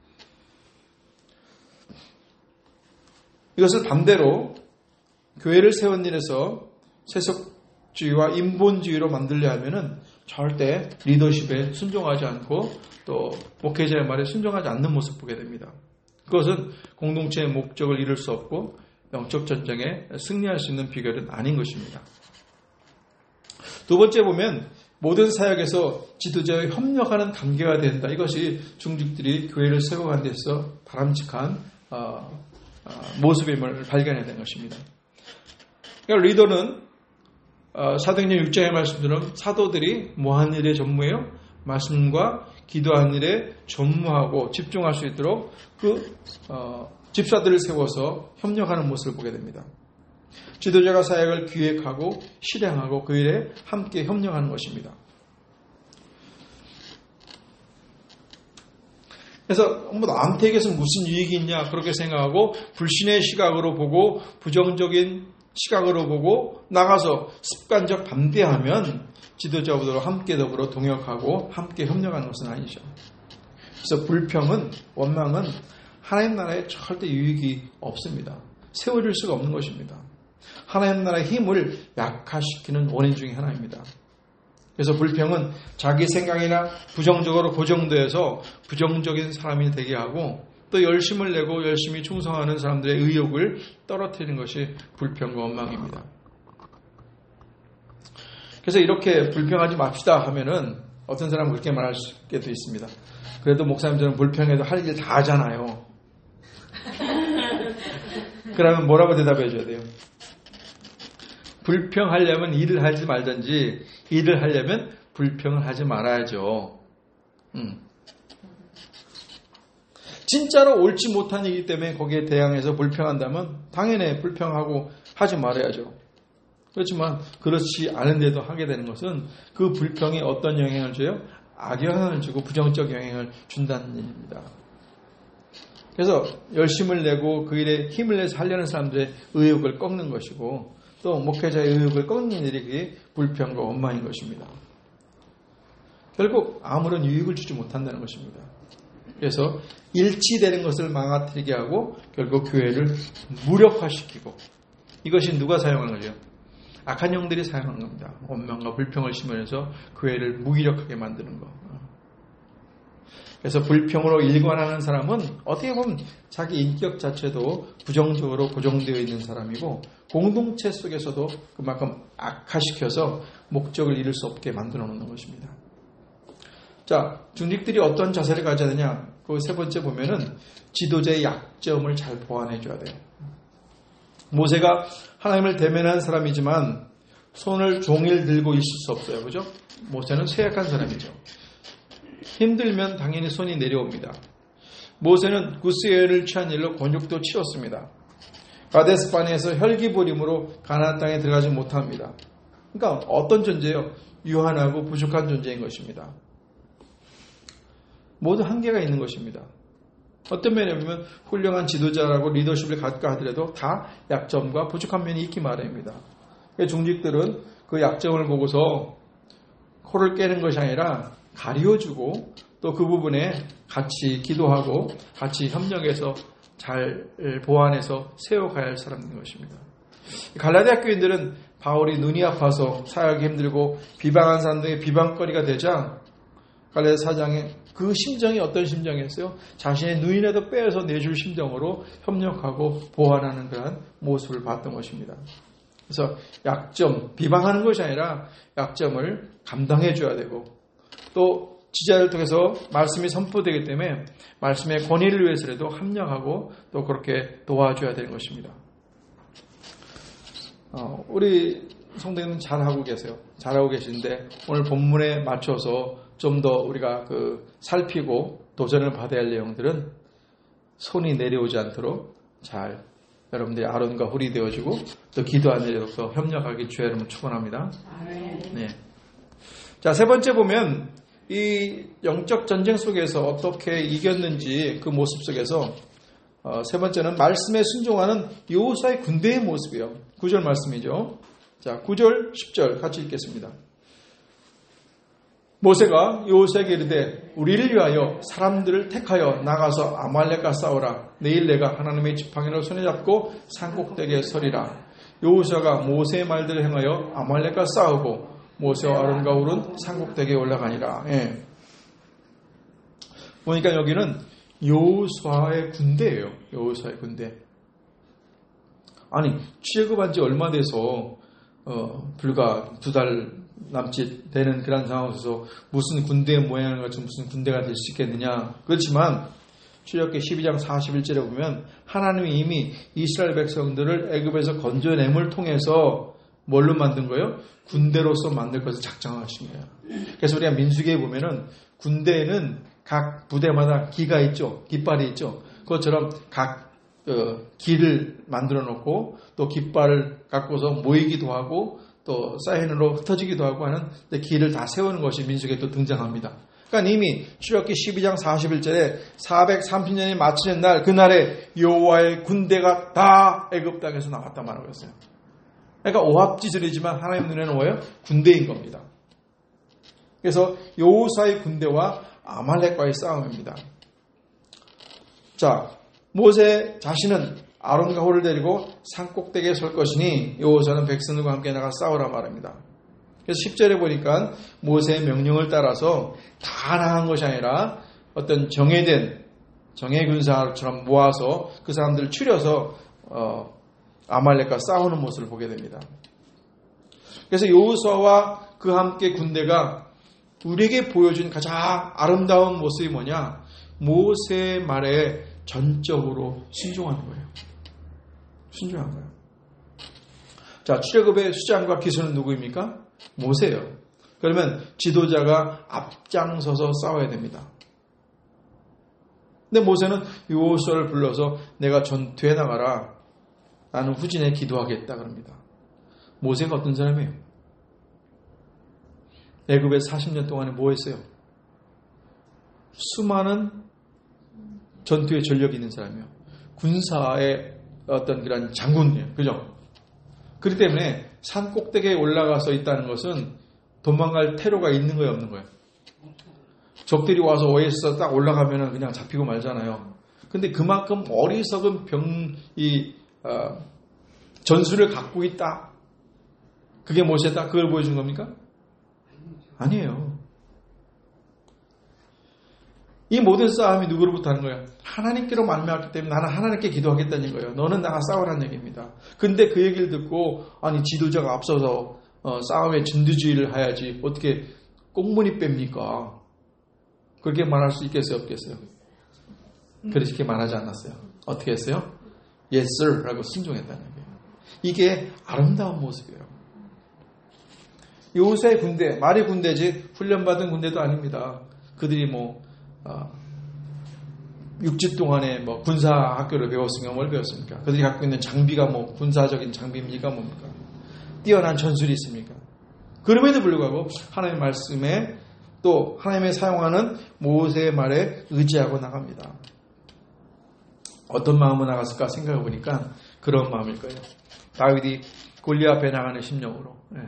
이것을 반대로 교회를 세운 일에서 세속주의와 인본주의로 만들려 하면은 절대 리더십에 순종하지 않고 또 목회자의 말에 순종하지 않는 모습을 보게 됩니다. 그것은 공동체의 목적을 이룰 수 없고 영적 전쟁에 승리할 수 있는 비결은 아닌 것입니다. 두 번째 보면 모든 사역에서 지도자와 협력하는 관계가 된다. 이것이 중직들이 교회를 세워가는 데서 바람직한 어, 어, 모습임을 발견해야 되는 것입니다. 그러니까 리더는 어, 사도행전 육 장의 말씀처럼 사도들이 뭐한 일에 전무해요? 말씀과 기도하는 일에 전무하고 집중할 수 있도록 그 어, 집사들을 세워서 협력하는 모습을 보게 됩니다. 지도자가 사역을 기획하고 실행하고 그 일에 함께 협력하는 것입니다. 그래서 뭐 나한테 이것은 무슨 유익이 있냐 그렇게 생각하고 불신의 시각으로 보고 부정적인 시각으로 보고 나가서 습관적 반대하면 지도자들과 함께 더불어 동역하고 함께 협력하는 것은 아니죠. 그래서 불평은, 원망은 하나님 나라에 절대 유익이 없습니다. 세워질 수가 없는 것입니다. 하나님 나라의 힘을 약화시키는 원인 중에 하나입니다. 그래서 불평은 자기 생각이나 부정적으로 고정돼서 부정적인 사람이 되게 하고 또 열심을 내고 열심히 충성하는 사람들의 의욕을 떨어뜨리는 것이 불평과 원망입니다. 그래서 이렇게 불평하지 맙시다 하면은 어떤 사람은 그렇게 말할 수도 있습니다. 그래도 목사님들은 불평해도 할 일 다 하잖아요. 그러면 뭐라고 대답해 줘야 돼요? 불평하려면 일을 하지 말든지 일을 하려면 불평을 하지 말아야죠. 음. 진짜로 옳지 못한 일이기 때문에 거기에 대항해서 불평한다면 당연히 불평하고 하지 말아야죠. 그렇지만 그렇지 않은데도 하게 되는 것은 그 불평이 어떤 영향을 줘요? 악영향을 주고 부정적 영향을 준다는 일입니다. 그래서 열심을 내고 그 일에 힘을 내서 하려는 사람들의 의욕을 꺾는 것이고 또 목회자의 의욕을 꺾는 일이 그게 불평과 원망인 것입니다. 결국 아무런 유익을 주지 못한다는 것입니다. 그래서 일치되는 것을 망가뜨리게 하고 결국 교회를 무력화시키고 이것이 누가 사용한 거죠? 악한 영들이 사용한 겁니다. 원망과 불평을 심으면서 교회를 무기력하게 만드는 거. 그래서 불평으로 일관하는 사람은 어떻게 보면 자기 인격 자체도 부정적으로 고정되어 있는 사람이고 공동체 속에서도 그만큼 악화시켜서 목적을 이룰 수 없게 만들어 놓는 것입니다. 자, 중직들이 어떤 자세를 가져야 되냐? 그 세 번째 보면은 지도자의 약점을 잘 보완해 줘야 돼요. 모세가 하나님을 대면한 사람이지만 손을 종일 들고 있을 수 없어요. 그죠? 모세는 쇠약한 사람이죠. 힘들면 당연히 손이 내려옵니다. 모세는 구스여인을 취한 일로 곤욕도 치렀습니다. 가데스바네에서 혈기부림으로 가나안 땅에 들어가지 못합니다. 그러니까 어떤 존재예요? 유한하고 부족한 존재인 것입니다. 모두 한계가 있는 것입니다. 어떤 면에 보면 훌륭한 지도자라고 리더십을 갖고 하더라도 다 약점과 부족한 면이 있기 마련입니다. 중직들은 그 약점을 보고서 코를 깨는 것이 아니라 가려주고 또 그 부분에 같이 기도하고 같이 협력해서 잘 보완해서 세워가야 할 사람인 것입니다. 갈라디아 교인들은 바울이 눈이 아파서 사역이 힘들고 비방한 사람들의 비방거리가 되자 갈라디아 사 장에 그 심정이 어떤 심정이었어요? 자신의 눈이라도 빼앗아 내줄 심정으로 협력하고 보완하는 그런 모습을 봤던 것입니다. 그래서 약점, 비방하는 것이 아니라 약점을 감당해 줘야 되고 또 지자를 통해서 말씀이 선포되기 때문에 말씀의 권위를 위해서라도 합력하고 또 그렇게 도와줘야 되는 것입니다. 어, 우리 성도님은 잘하고 계세요. 잘하고 계시는데 오늘 본문에 맞춰서 좀 더 우리가 그 살피고 도전을 받아야 할 내용들은 손이 내려오지 않도록 잘 여러분들이 아론과 훌이 되어주고 또 기도하는 일로서 협력하기 주의 이름으로 축원합니다. 네. 자, 세 번째 보면 이 영적 전쟁 속에서 어떻게 이겼는지 그 모습 속에서 어, 세 번째는 말씀에 순종하는 여호수아의 군대의 모습이에요. 구 절 말씀이죠. 자, 구 절, 십 절 같이 읽겠습니다. 모세가 여호수아에게 이르되 우리를 위하여 사람들을 택하여 나가서 아말렉과 싸우라. 내일 내가 하나님의 지팡이를 손에 잡고 산꼭대기에 서리라. 여호수아가 모세의 말들을 행하여 아말렉과 싸우고 모세와 아론과 훌은 산꼭대기에 올라가니라. 예. 보니까 여기는 여호수아의 군대예요. 여호수아의 군대. 아니 취급한 지 얼마 돼서 어, 불과 두 달 남짓 되는 그런 상황에서 무슨 군대의 모양을 가지고 무슨 군대가 될 수 있겠느냐. 그렇지만 출애굽기 십이 장 사십일 절에 보면 하나님이 이미 이스라엘 백성들을 애굽에서 건져냄을 통해서 뭘로 만든 거예요? 군대로서 만들 것을 작정하신 거예요. 그래서 우리가 민수기에 보면은 군대에는 각 부대마다 기가 있죠. 깃발이 있죠. 그것처럼 각 어, 기를 만들어 놓고 또 깃발을 갖고서 모이기도 하고 또 사인으로 흩어지기도 하고 하는 기를 다 세우는 것이 민수기에 또 등장합니다. 그러니까 이미 출애굽기 십이 장 사십일 절에 사백삼십 년이 마치는 날 그날에 여호와의 군대가 다 애굽 땅에서 나왔단 말이에요. 그러니까 오합지졸이지만 하나님 눈에는 뭐예요? 군대인 겁니다. 그래서 여호수아의 군대와 아말렉과의 싸움입니다. 자, 모세 자신은 아론과 훌을 데리고 산꼭대기에 설 것이니 여호수아는 백성들과 함께 나가 싸우라 말합니다. 그래서 십 절에 보니까 모세의 명령을 따라서 다 나간 것이 아니라 어떤 정해된 정예 군사처럼 모아서 그 사람들을 추려서 어, 아말렉과 싸우는 모습을 보게 됩니다. 그래서 여호수아와 그 함께 군대가 우리에게 보여준 가장 아름다운 모습이 뭐냐? 모세의 말에 전적으로 순종하는 거예요. 순종한 거예요. 자, 출애굽의 수장과 기수는 누구입니까? 모세예요. 그러면 지도자가 앞장서서 싸워야 됩니다. 근데 모세는 여호수아를 불러서 내가 전투에 나가라. 나는 후진에 기도하겠다 그럽니다. 모세가 어떤 사람이에요? 애굽에 사십 년 동안에 뭐 했어요? 수많은 전투에 전력이 있는 사람이에요. 군사의 어떤 그런 장군이에요. 그죠? 그렇기 때문에 산 꼭대기에 올라가서 있다는 것은 도망갈 테러가 있는 거예요, 없는 거예요? 적들이 와서 오에스에서 딱 올라가면 그냥 잡히고 말잖아요. 근데 그만큼 어리석은 병, 이, 어, 전술을 갖고 있다. 그게 모세다. 그걸 보여준 겁니까? 아니에요. 이 모든 싸움이 누구로부터 하는 거예요? 하나님께로 말미암았기 때문에 나는 하나님께 기도하겠다는 거예요. 너는 나가 싸우라는 얘기입니다. 근데 그 얘기를 듣고 아니 지도자가 앞서서 어, 싸움에 진두지휘를 해야지 어떻게 꽁무니 뺍니까? 그렇게 말할 수 있겠어요? 없겠어요? 그렇게 말하지 않았어요. 어떻게 했어요? Yes sir 라고 순종했다는 거예요. 이게 아름다운 모습이에요. 요새의 군대, 말이 군대지 훈련받은 군대도 아닙니다. 그들이 뭐 어, 육 주 동안에 뭐 군사 학교를 배웠으니까 뭘 배웠습니까? 그들이 갖고 있는 장비가 뭐 군사적인 장비입니까? 뭡니까? 뛰어난 전술이 있습니까? 그럼에도 불구하고 하나님의 말씀에 또 하나님의 사용하는 모세의 말에 의지하고 나갑니다. 어떤 마음으로 나갔을까 생각해 보니까 그런 마음일 거예요. 다윗이 골리앗 앞에 나가는 심령으로. 네.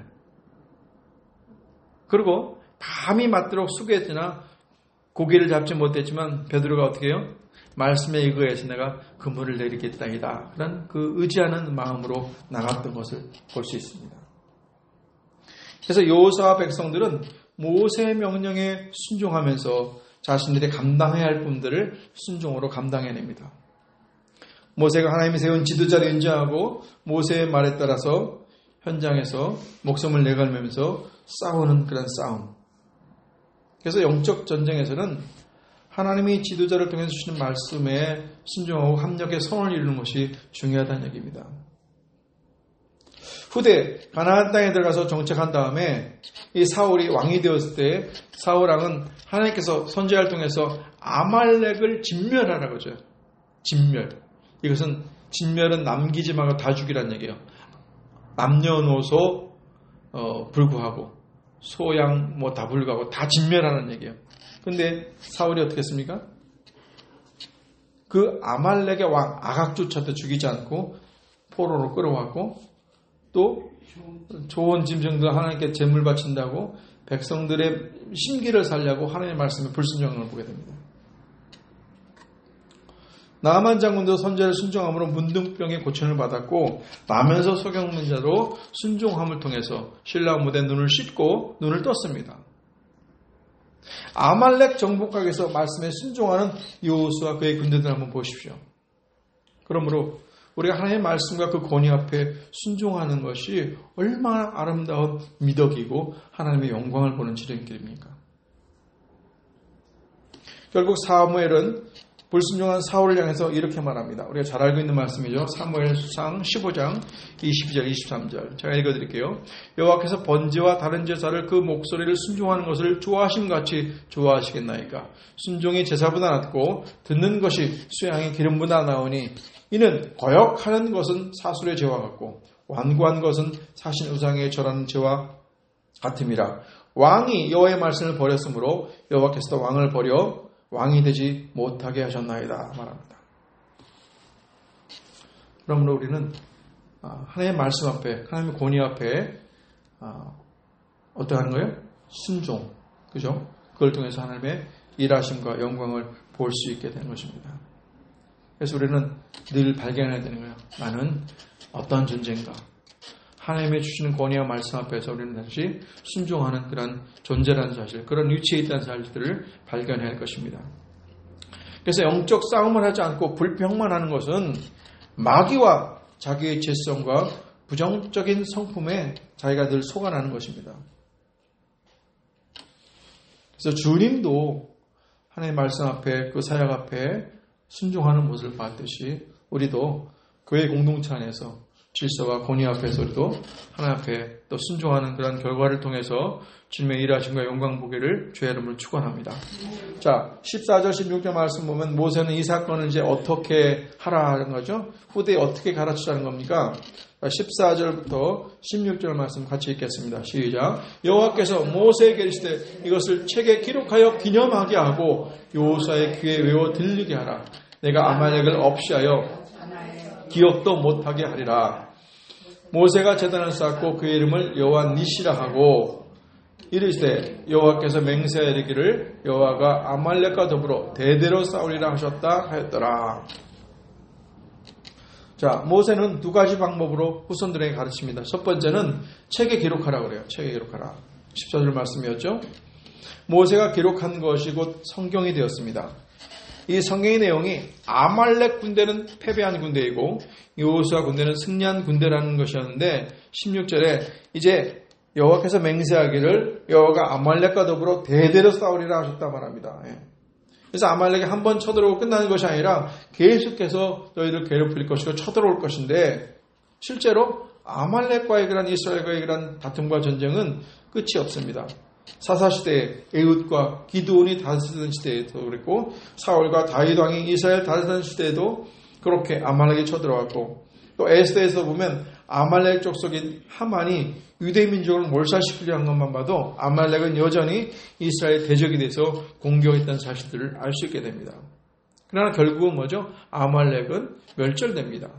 그리고 밤이 맞도록 수고했으나 고기를 잡지 못했지만 베드로가 어떻게 해요? 말씀에 의거해서 내가 그물을 내리겠다이다. 그런 그 의지하는 마음으로 나갔던 것을 볼 수 있습니다. 그래서 여호수아와 백성들은 모세의 명령에 순종하면서 자신들이 감당해야 할 분들을 순종으로 감당해냅니다. 모세가 하나님이 세운 지도자를 인정하고 모세의 말에 따라서 현장에서 목숨을 내걸면서 싸우는 그런 싸움. 그래서 영적 전쟁에서는 하나님이 지도자를 통해서 주시는 말씀에 순종하고 합력의 선을 이루는 것이 중요하다는 얘기입니다. 후대 가나안 땅에 들어가서 정착한 다음에 이 사울이 왕이 되었을 때 사울 왕은 하나님께서 선지자를 통해서 아말렉을 진멸하라고 하죠. 진멸. 이것은 진멸은 남기지 말고 다 죽이라는 얘기예요. 남녀노소 어, 불구하고 소양 뭐 다 불구하고 다 진멸하는 얘기예요. 근데 사울이 어떻게 했습니까? 그 아말렉의 왕 아각조차도 죽이지 않고 포로로 끌어왔고 또 좋은 짐승들 하나님께 제물 바친다고 백성들의 심기를 살려고 하나님의 말씀에 불순종을 보게 됩니다. 나아만 장군도 선지자를 순종함으로 문둥병의 고침을 받았고 나면서 소경문자로 순종함을 통해서 신라 무대 눈을 씻고 눈을 떴습니다. 아말렉 정복각에서 말씀에 순종하는 여호수아 그의 군대들 한번 보십시오. 그러므로 우리가 하나님의 말씀과 그 권위 앞에 순종하는 것이 얼마나 아름다운 미덕이고 하나님의 영광을 보는 지름길입니까? 결국 사무엘은 불순종한 사울을 향해서 이렇게 말합니다. 우리가 잘 알고 있는 말씀이죠. 사무엘상 십오 장 이십이 절 이십삼 절 제가 읽어드릴게요. 여호와께서 번제와 다른 제사를 그 목소리를 순종하는 것을 좋아하심같이 좋아하시겠나이까. 순종이 제사보다 낫고 듣는 것이 수양의 기름보다 나으니 이는 거역하는 것은 사술의 죄와 같고 완고한 것은 사신 우상의 절하는 죄와 같음이라. 왕이 여호와의 말씀을 버렸으므로 여호와께서도 왕을 버려 왕이 되지 못하게 하셨나이다 말합니다. 그러므로 우리는 하나님의 말씀 앞에 하나님의 권위 앞에 어떻게 하는 거예요? 순종. 그죠? 그걸 통해서 하나님의 일하심과 영광을 볼 수 있게 되는 것입니다. 그래서 우리는 늘 발견해야 되는 거예요. 나는 어떤 존재인가? 하나님의 주시는 권위와 말씀 앞에서 우리는 다시 순종하는 그런 존재라는 사실, 그런 위치에 있다는 사실들을 발견해야 할 것입니다. 그래서 영적 싸움을 하지 않고 불평만 하는 것은 마귀와 자기의 죄성과 부정적인 성품에 자기가 늘 속아나는 것입니다. 그래서 주님도 하나님의 말씀 앞에 그 사역 앞에 순종하는 모습을 봤듯이 우리도 교회 공동체 안에서 질서와 권위 앞에서 우리도 하나님 앞에 또 순종하는 그런 결과를 통해서 주님의 일하심과 영광 보기를 주의 이름으로 축원합니다. 자, 십사 절 십육 절 말씀 보면 모세는 이 사건을 이제 어떻게 하라는 거죠? 후대에 어떻게 가르치자는 겁니까? 십사 절부터 십육 절 말씀 같이 읽겠습니다. 시작. 여호와께서 모세에게 이르시되 이것을 책에 기록하여 기념하게 하고 여호수아의 귀에 외워 들리게 하라. 내가 아말렉을 없이 하여 기억도 못하게 하리라. 모세가 제단을 쌓고 그의 이름을 여호와 니시라 하고 이르시되 여호와께서 맹세하여 이르기를 여호와가 아말렉과 더불어 대대로 싸우리라 하셨다 하였더라. 자, 모세는 두 가지 방법으로 후손들에게 가르칩니다. 첫 번째는 책에 기록하라 그래요. 책에 기록하라. 십사 절 말씀이었죠. 모세가 기록한 것이 곧 성경이 되었습니다. 이 성경의 내용이 아말렉 군대는 패배한 군대이고 여호수아 군대는 승리한 군대라는 것이었는데 십육 절에 이제 여호와께서 맹세하기를 여호와가 아말렉과 더불어 대대로 싸우리라 하셨다 말합니다. 그래서 아말렉이 한 번 쳐들어오고 끝나는 것이 아니라 계속해서 너희를 괴롭힐 것이고 쳐들어올 것인데 실제로 아말렉과의 그런 이스라엘과의 그런 다툼과 전쟁은 끝이 없습니다. 사사시대에 에훗과 기드온이 다스리던 시대에도 그랬고 사울과 다윗 왕이 이스라엘 다스리던 시대에도 그렇게 아말렉이 쳐들어왔고 또 에스더에서 보면 아말렉 족속인 하만이 유대 민족을 몰살시키려 한 것만 봐도 아말렉은 여전히 이스라엘 대적이 돼서 공격했다는 사실들을 알 수 있게 됩니다. 그러나 결국은 뭐죠? 아말렉은 멸절됩니다.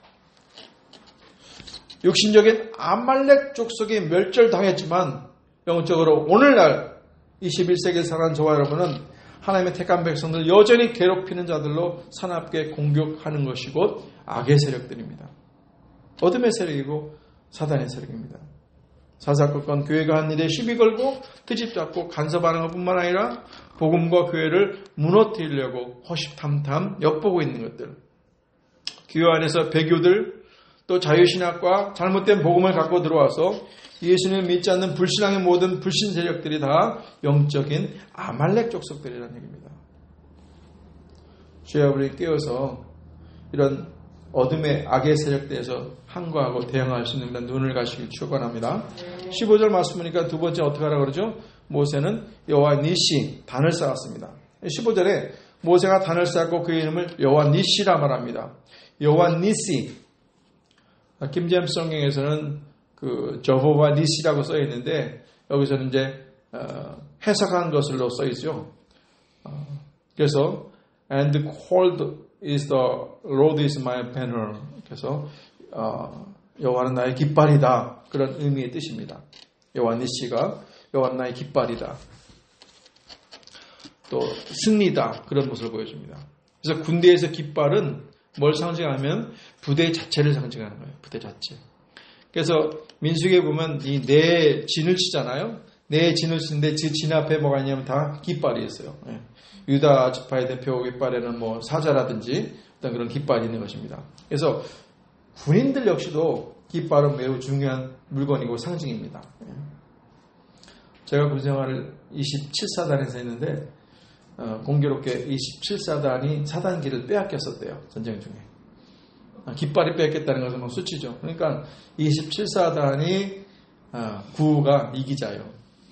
육신적인 아말렉 족속이 멸절당했지만 영적으로 오늘날 이십일 세기에 살아가는 저와 여러분은 하나님의 택한 백성들 여전히 괴롭히는 자들로 사납게 공격하는 것이 곧 악의 세력들입니다. 어둠의 세력이고 사단의 세력입니다. 사사건건 교회가 한 일에 시비 걸고 트집잡고 간섭하는 것뿐만 아니라 복음과 교회를 무너뜨리려고 허심탄탄 엿보고 있는 것들, 교회 안에서 배교들 또 자유신학과 잘못된 복음을 갖고 들어와서 예수님을 믿지 않는 불신앙의 모든 불신 세력들이 다 영적인 아말렉 족속들이라는 얘기입니다. 주여 우리 깨어서 이런 어둠의 악의 세력대에서 항거하고 대응할 수 있는 그런 눈을 가시길 축원합니다. 십오 절 말씀 보니까 두 번째 어떻게 하라 그러죠? 모세는 여호와 니시 단을 쌓았습니다. 십오 절에 모세가 단을 쌓고 그의 이름을 여호와 니시라 말합니다. 여호와 니시, 김제임스 성경에서는 그 저호와 니시라고 써 있는데 여기서는 이제 어, 해석한 것으로 써 있죠. 어, 그래서 and called is the Lord is my banner. 그래서 어, 여호와는 나의 깃발이다. 그런 의미의 뜻입니다. 여호와 니시가 여호와는 나의 깃발이다. 또 승리다. 그런 모습을 보여줍니다. 그래서 군대에서 깃발은 뭘 상징하면 부대 자체를 상징하는 거예요. 부대 자체. 그래서 민수기에 보면 이 네 진을 치잖아요. 네 진을 치는데 그 진 앞에 뭐가 있냐면 다 깃발이 있어요. 예. 유다 지파의 대표 깃발에는 뭐 사자라든지 어떤 그런 깃발이 있는 것입니다. 그래서 군인들 역시도 깃발은 매우 중요한 물건이고 상징입니다. 예. 제가 군 생활을 이십칠 사단에서 했는데 어, 공교롭게 이십칠 사단이 사단기를 빼앗겼었대요. 전쟁 중에. 깃발이 뺏겼다는 것은 뭐 수치죠. 그러니까 이십칠 사단이 아, 구가 이기자요.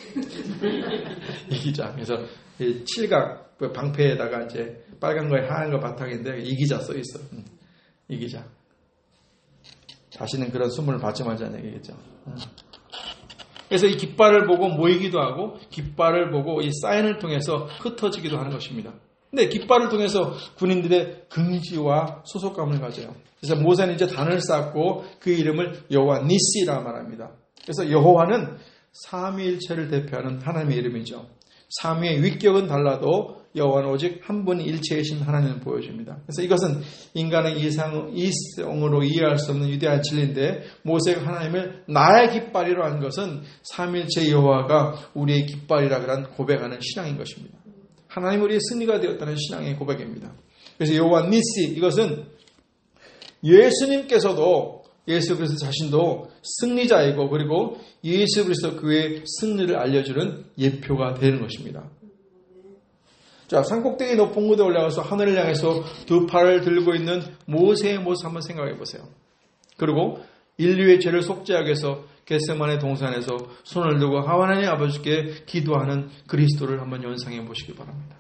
이기자. 그래서 칠각 그 방패에다가 이제 빨간 거에 하얀 거 바탕인데 이기자 써 있어. 음, 이기자. 다시는 그런 수문을 받지 말자는 얘기겠죠. 음. 그래서 이 깃발을 보고 모이기도 하고 깃발을 보고 이 사인을 통해서 흩어지기도 하는 것입니다. 근데 깃발을 통해서 군인들의 긍지와 소속감을 가져요. 그래서 모세는 이제 단을 쌓고 그 이름을 여호와 니시라 말합니다. 그래서 여호와는 삼위일체를 대표하는 하나님의 이름이죠. 삼위의 위격은 달라도 여호와는 오직 한 분이 일체이신 하나님을 보여줍니다. 그래서 이것은 인간의 이상, 이성으로 이해할 수 없는 위대한 진리인데 모세가 하나님을 나의 깃발이라 한 것은 삼위일체 여호와가 우리의 깃발이라 그런 고백하는 신앙인 것입니다. 하나님 우리의 승리가 되었다는 신앙의 고백입니다. 그래서 여호와 니시, 이것은 예수님께서도 예수 그리스도 자신도 승리자이고 그리고 예수 그리스도 그의 승리를 알려주는 예표가 되는 것입니다. 자, 산꼭대기 높은 곳에 올라가서 하늘을 향해서 두 팔을 들고 있는 모세의 모습 한번 생각해 보세요. 그리고 인류의 죄를 속죄하기 위해서 겟세마네 동산에서 손을 들고 하나님 아버지께 기도하는 그리스도를 한번 연상해 보시기 바랍니다.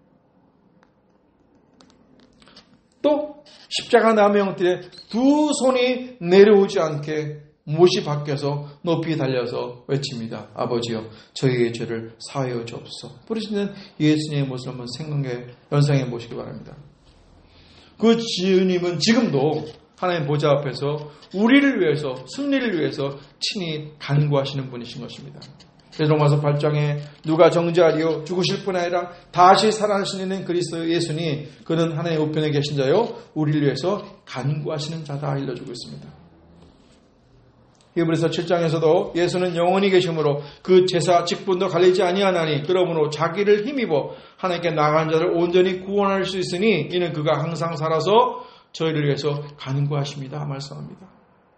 또 십자가 나무형틀에 두 손이 내려오지 않게 못이 바뀌어서 높이 달려서 외칩니다. 아버지여 저희의 죄를 사하여 주옵소서. 부르시는 예수님의 모습을 한번 생각해 연상해 보시기 바랍니다. 그 주님은 지금도 하나님 보좌 앞에서 우리를 위해서 승리를 위해서 친히 간구하시는 분이신 것입니다. 그래서 로마서 팔 장에 누가 정죄하리요 죽으실 뿐 아니라 다시 살아나시는 그리스도 예수니 그는 하나님의 우편에 계신 자요 우리를 위해서 간구하시는 자다 알려주고 있습니다. 히브리서 칠 장에서도 예수는 영원히 계심으로 그 제사 직분도 갈리지 아니하나니 그러므로 자기를 힘입어 하나님께 나간 자를 온전히 구원할 수 있으니 이는 그가 항상 살아서 저희를 위해서 간구하십니다 말씀합니다.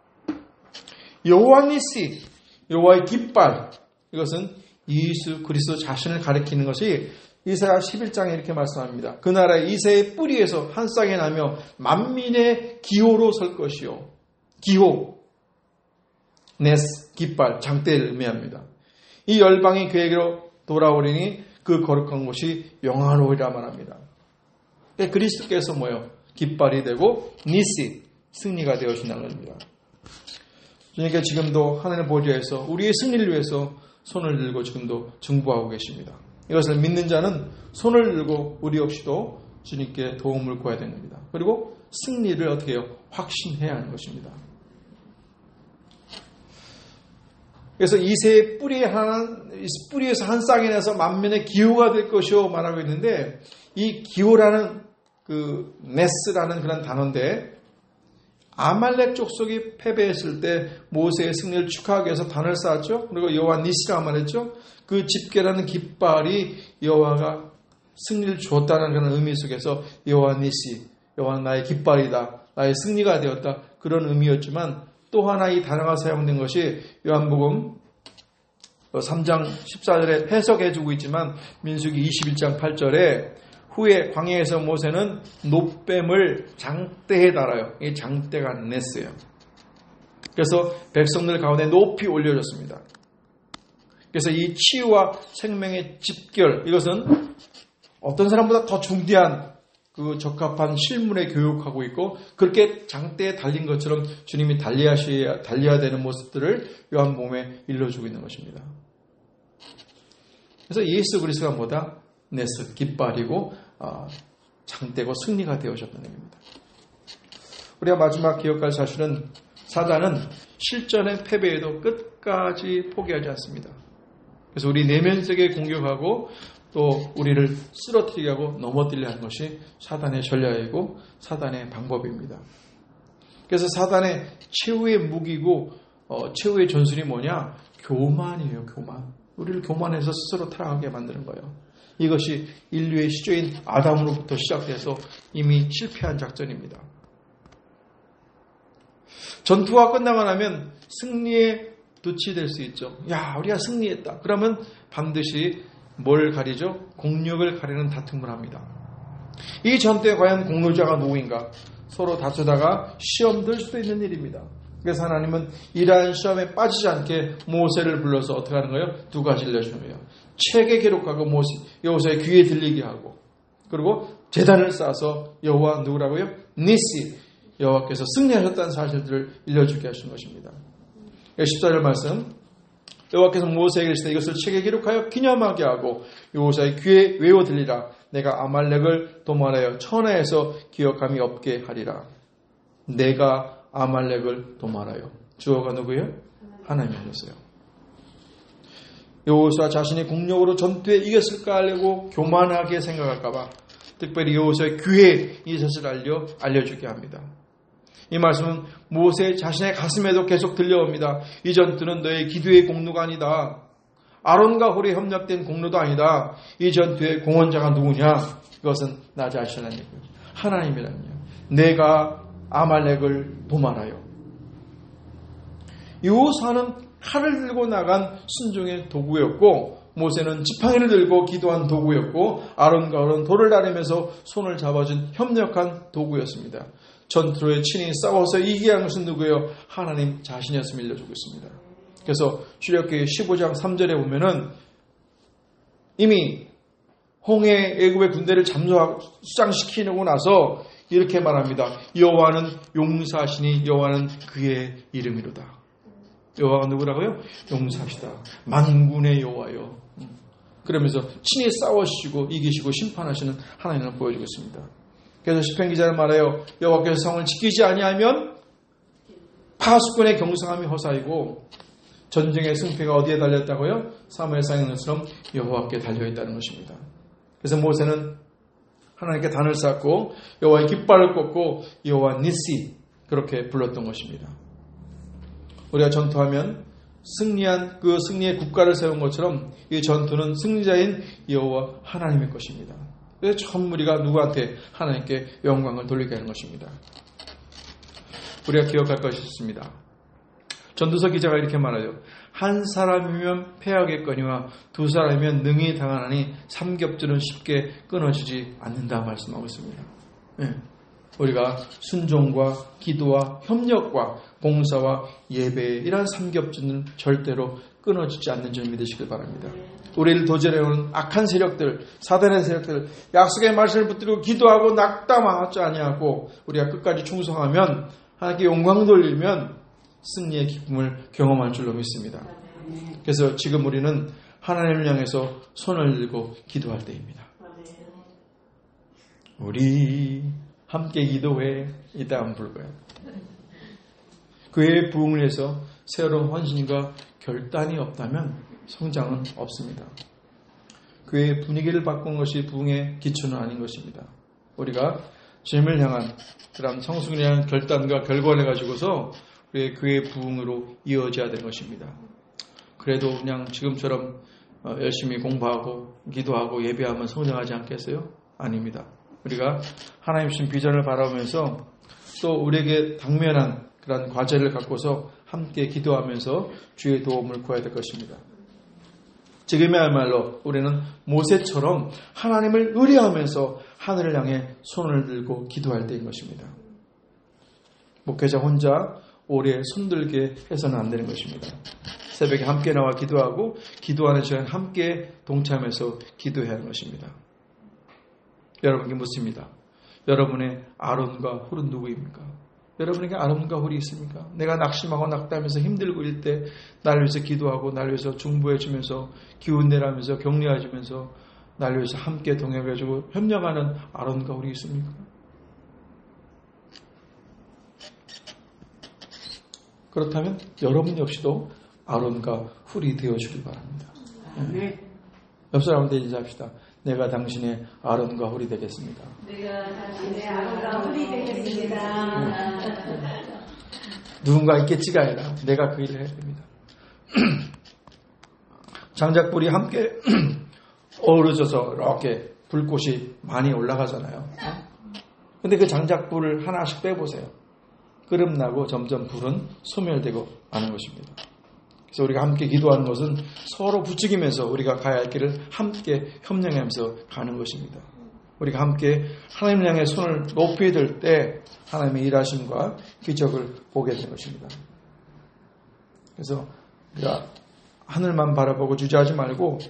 여호와 니시, 여호와의 깃발, 이것은 예수 그리스도 자신을 가리키는 것이 이사야 십일 장에 이렇게 말씀합니다. 그 나라의 이새의 뿌리에서 한 쌍이 나며 만민의 기호로 설 것이요. 기호, 네스, 깃발, 장대를 의미합니다. 이 열방이 그에게로 돌아오리니 그 거룩한 곳이 영화로우리라 말합니다. 그리스도께서 뭐요? 깃발이 되고 니시, 승리가 되어진다는 겁니다. 그러니까 지금도 하나님의 보좌에서 우리의 승리를 위해서 손을 들고 지금도 중보하고 계십니다. 이것을 믿는 자는 손을 들고 우리 없이도 주님께 도움을 구해야 되는 겁니다. 그리고 승리를 어떻게 해요? 확신해야 하는 것입니다. 그래서 이새의 뿌리에 한, 뿌리에서 한 쌍이 나서 만민의 기호가 될 것이요 말하고 있는데 이 기호라는 그 네스라는 그런 단어인데 아말렉 족속이 패배했을 때 모세의 승리를 축하하기 위해서 단을 쌓았죠. 그리고 여호와 니시라 말했죠. 그 집게라는 깃발이 여호와가 승리를 주었다는 그런 의미 속에서 여호와 니시, 여호와는 나의 깃발이다, 나의 승리가 되었다 그런 의미였지만 또 하나 이 단어가 사용된 것이 요한복음 삼 장 십사 절에 해석해주고 있지만 민수기 이십일 장 팔 절에 후에 광야에서 모세는 놋뱀을 장대에 달아요. 이 장대가 냈어요. 그래서 백성들 가운데 높이 올려졌습니다. 그래서 이 치유와 생명의 집결, 이것은 어떤 사람보다 더 중대한 그 적합한 실물에 교육하고 있고 그렇게 장대에 달린 것처럼 주님이 달려야, 달려야 되는 모습들을 요한복음에 일러주고 있는 것입니다. 그래서 예수 그리스도가 뭐다? 네스, 깃발이고 어, 장대고 승리가 되어졌다는 겁니다. 우리가 마지막 기억할 사실은 사단은 실전의 패배에도 끝까지 포기하지 않습니다. 그래서 우리 내면 세계에 공격하고 또 우리를 쓰러뜨리게 하고 넘어뜨리려 하는 것이 사단의 전략이고 사단의 방법입니다. 그래서 사단의 최후의 무기고 어, 최후의 전술이 뭐냐? 교만이에요. 교만. 우리를 교만해서 스스로 타락하게 만드는 거예요. 이것이 인류의 시조인 아담으로부터 시작돼서 이미 실패한 작전입니다. 전투가 끝나고 나면 승리에 도취될 수 있죠. 야, 우리가 승리했다. 그러면 반드시 뭘 가리죠? 공력을 가리는 다툼을 합니다. 이 전투에 과연 공로자가 누구인가? 서로 다투다가 시험 들 수도 있는 일입니다. 그래서 하나님은 이러한 시험에 빠지지 않게 모세를 불러서 어떻게 하는 거예요? 두 가지를 내주는 거예요. 책에 기록하고 모세, 여호수아의 귀에 들리게 하고 그리고 제단을 쌓아서 여호와 누구라고요? 니시, 여호와께서 승리하셨다는 사실들을 일러주게 하신 것입니다. 십사 절 말씀 여호와께서 모세에게 이르시되 이것을 책에 기록하여 기념하게 하고 여호수아의 귀에 외워 들리라. 내가 아말렉을 도말하여 천하에서 기억함이 없게 하리라. 내가 아말렉을 도말하여. 주어가 누구예요? 하나님이셨어요. 여호수아 자신이 공력으로 전투에 이겼을까 하려고 교만하게 생각할까봐 특별히 여호수아의 귀에 이 사실을 알려, 알려주게 합니다. 이 말씀은 모세 자신의 가슴에도 계속 들려옵니다. 이 전투는 너의 기도의 공로가 아니다. 아론과 홀이 협력된 공로도 아니다. 이 전투의 공헌자가 누구냐? 그것은 나 자신이라는 얘기예요. 하나님이라는 얘기예요. 내가 아말렉을 도말하여. 여호수아는 칼을 들고 나간 순종의 도구였고, 모세는 지팡이를 들고 기도한 도구였고, 아론과 홀은 돌을 다리면서 손을 잡아준 협력한 도구였습니다. 전투에 친히 싸워서 이기게 한 것은 누구예요? 하나님 자신이었음을 알려주고 있습니다. 그래서 출애굽기 십오 장 삼 절에 보면은 이미 홍해 애굽의 군대를 잠수하고 수장시키고 나서 이렇게 말합니다. 여호와는 용사시니 여호와는 그의 이름이로다. 여호와가 누구라고요? 용사시다. 만군의 여호와요. 그러면서 친히 싸워주시고 이기시고 심판하시는 하나님을 보여주고 있습니다. 그래서 시편 기자는 말해요. 여호와께서 성을 지키지 아니하면 파수꾼의 경성함이 허사이고 전쟁의 승패가 어디에 달렸다고요? 사무엘상인 것처럼 여호와께 달려있다는 것입니다. 그래서 모세는 하나님께 단을 쌓고 여호와의 깃발을 꽂고 여호와 니시 그렇게 불렀던 것입니다. 우리가 전투하면 승리한 그 승리의 국가를 세운 것처럼 이 전투는 승리자인 여호와 하나님의 것입니다. 그래서 전 무리가 누구한테? 하나님께 영광을 돌리게 하는 것입니다. 우리가 기억할 것이 있습니다. 전도서 기자가 이렇게 말하죠. 한 사람이면 패하겠거니와 두 사람이면 능히 당하나니 삼겹줄은 쉽게 끊어지지 않는다 말씀하고 있습니다. 네. 우리가 순종과 기도와 협력과 봉사와 예배 이런 삼겹줄은 절대로 끊어지지 않는 줄 믿으시길 바랍니다. 우리를 도전해오는 악한 세력들, 사단의 세력들, 약속의 말씀을 붙들고 기도하고 낙담하지 아니하고 우리가 끝까지 충성하면 하나님께 영광 돌리면 승리의 기쁨을 경험할 줄로 믿습니다. 그래서 지금 우리는 하나님을 향해서 손을 들고 기도할 때입니다. 우리 함께 기도해. 이 다음 부를 거예요. 그의 부흥을 위해서 새로운 헌신과 결단이 없다면 성장은 없습니다. 그의 분위기를 바꾼 것이 부흥의 기초는 아닌 것입니다. 우리가 주님을 향한 그런 성숙을 향한 결단과 결과를 가지고서 우리의 교회의 부흥으로 이어져야 되는 것입니다. 그래도 그냥 지금처럼 열심히 공부하고 기도하고 예배하면 성장하지 않겠어요? 아닙니다. 우리가 하나님 주신 비전을 바라보면서 또 우리에게 당면한 그런 과제를 갖고서 함께 기도하면서 주의 도움을 구해야 될 것입니다. 지금이야말로 우리는 모세처럼 하나님을 의뢰하면서 하늘을 향해 손을 들고 기도할 때인 것입니다. 목회자 혼자 오래 손들게 해서는 안 되는 것입니다. 새벽에 함께 나와 기도하고 기도하는 시간 함께 동참해서 기도해야 하는 것입니다. 여러분께 묻습니다. 여러분의 아론과 홀은 누구입니까? 여러분에게 아론과 홀이 있습니까? 내가 낙심하고 낙담해서 힘들고 이럴 때 나를 위해서 기도하고 나를 위해서 중보해주면서 기운내라면서 격려해주면서 나를 위해서 함께 동행해주고 협력하는 아론과 홀이 있습니까? 그렇다면 여러분 역시도 아론과 훌이 되어주길 바랍니다. 네. 옆 사람한테 인사합시다. 내가 당신의 아론과 훌이 되겠습니다. 내가 당신의 아론과 훌이 되겠습니다. 네. 누군가 있겠지가 아니라 내가 그 일을 해야 됩니다. 장작불이 함께 어우러져서 이렇게 불꽃이 많이 올라가잖아요. 근데 그 장작불을 하나씩 빼보세요. 끓음나고 점점 불은 소멸되고 마는 것입니다. 그래서 우리가 함께 기도하는 것은 서로 부추기면서 우리가 가야 할 길을 함께 협력하면서 가는 것입니다. 우리가 함께 하나님을 향해 손을 높이 들 때 하나님의 일하심과 기적을 보게 되는 것입니다. 그래서 우리가 하늘만 바라보고 주저하지 말고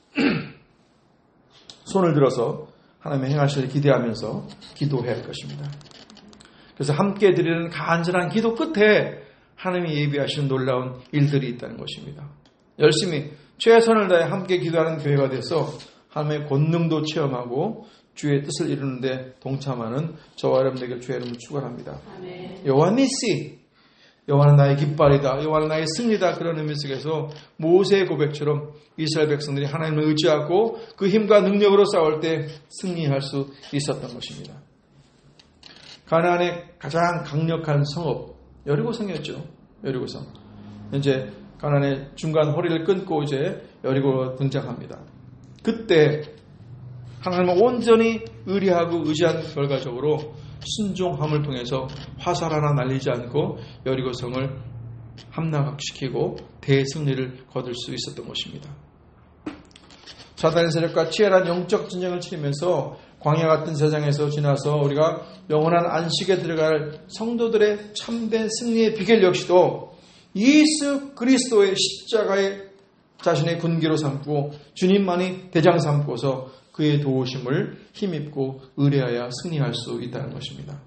손을 들어서 하나님의 행하실 기대하면서 기도해야 할 것입니다. 그래서 함께 드리는 간절한 기도 끝에 하나님이 예비하시는 놀라운 일들이 있다는 것입니다. 열심히 최선을 다해 함께 기도하는 교회가 돼서 하나님의 권능도 체험하고 주의 뜻을 이루는데 동참하는 저와 여러분에게 주의 이름을 축원합니다. 여호와 니시, 여호와는 나의 깃발이다, 여호와는 나의 승리다. 그런 의미 속에서 모세의 고백처럼 이스라엘 백성들이 하나님을 의지하고 그 힘과 능력으로 싸울 때 승리할 수 있었던 것입니다. 가나안의 가장 강력한 성읍 여리고성이었죠. 여리고성. 이제 가나안의 중간 허리를 끊고 이제 여리고로 등장합니다. 그때 하나님은 온전히 의리하고 의지한 결과적으로 순종함을 통해서 화살 하나 날리지 않고 여리고성을 함락시키고 대승리를 거둘 수 있었던 것입니다. 사단의 세력과 치열한 영적 전쟁을 치르면서 광야 같은 세상에서 지나서 우리가 영원한 안식에 들어갈 성도들의 참된 승리의 비결 역시도 예수 그리스도의 십자가에 자신의 군기로 삼고 주님만이 대장 삼고서 그의 도우심을 힘입고 의뢰하여 승리할 수 있다는 것입니다.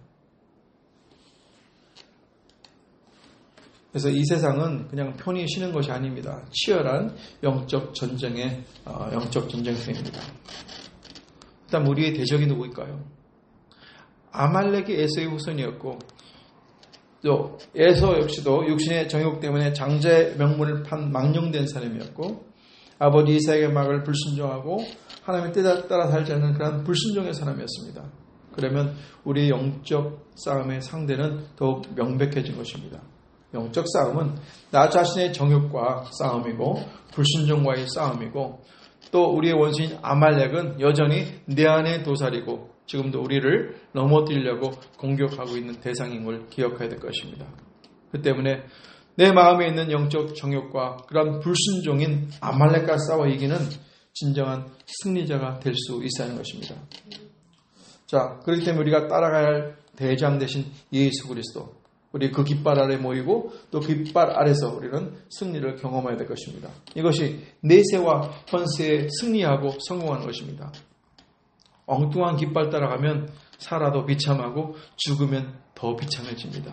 그래서 이 세상은 그냥 편히 쉬는 것이 아닙니다. 치열한 영적 전쟁의 어, 영적 전쟁터입니다. 일단 우리의 대적이 누구일까요? 아말렉이 에서의 후손이었고 또 에서 역시도 육신의 정욕 때문에 장자의 명분을 판 망령된 사람이었고 아버지 이삭의 막을 불순종하고 하나님의 뜻에 따라 살지 않는 그런 불순종의 사람이었습니다. 그러면 우리의 영적 싸움의 상대는 더욱 명백해진 것입니다. 영적 싸움은 나 자신의 정욕과 싸움이고 불순종과의 싸움이고 또 우리의 원수인 아말렉은 여전히 내 안의 도살이고 지금도 우리를 넘어뜨리려고 공격하고 있는 대상인 걸 기억해야 될 것입니다. 그 때문에 내 마음에 있는 영적 정욕과 그런 불순종인 아말렉과 싸워 이기는 진정한 승리자가 될 수 있어야 하는 것입니다. 자, 그렇기 때문에 우리가 따라가야 할 대장 대신 예수 그리스도, 우리 그 깃발 아래 모이고 또 그 깃발 아래서 우리는 승리를 경험해야 될 것입니다. 이것이 내세와 현세에 승리하고 성공하는 것입니다. 엉뚱한 깃발 따라가면 살아도 비참하고 죽으면 더 비참해집니다.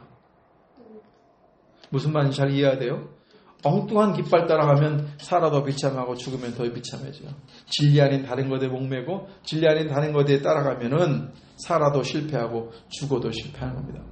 무슨 말인지 잘 이해해야 돼요? 엉뚱한 깃발 따라가면 살아도 비참하고 죽으면 더 비참해져요. 진리 아닌 다른 것에 목매고 진리 아닌 다른 것에 따라가면은 살아도 실패하고 죽어도 실패하는 겁니다.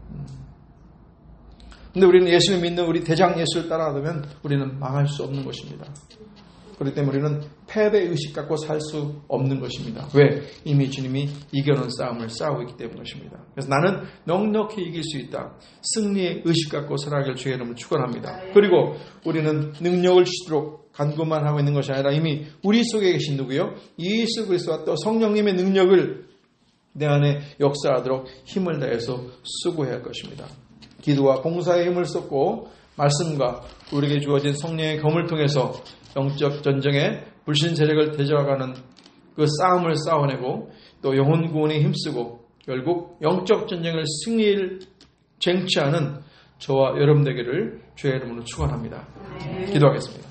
근데 우리는 예수를 믿는 우리 대장 예수를 따라가면 우리는 망할 수 없는 것입니다. 그렇기 때문에 우리는 패배의식 갖고 살 수 없는 것입니다. 왜? 이미 주님이 이겨놓은 싸움을 싸우고 있기 때문입니다. 그래서 나는 넉넉히 이길 수 있다. 승리의 의식 갖고 살아가길 주의 이름으로 축원합니다. 그리고 우리는 능력을 주도록 간구만 하고 있는 것이 아니라 이미 우리 속에 계신 누구요? 예수 그리스도와 또 성령님의 능력을 내 안에 역사하도록 힘을 다해서 수고해야 할 것입니다. 기도와 봉사의 힘을 쏟고 말씀과 우리에게 주어진 성령의 검을 통해서 영적 전쟁에 불신 세력을 대적하는 그 싸움을 싸워내고 또 영혼 구원에 힘쓰고 결국 영적 전쟁을 승리를 쟁취하는 저와 여러분 되기를 주의 이름으로 축원합니다. 기도하겠습니다.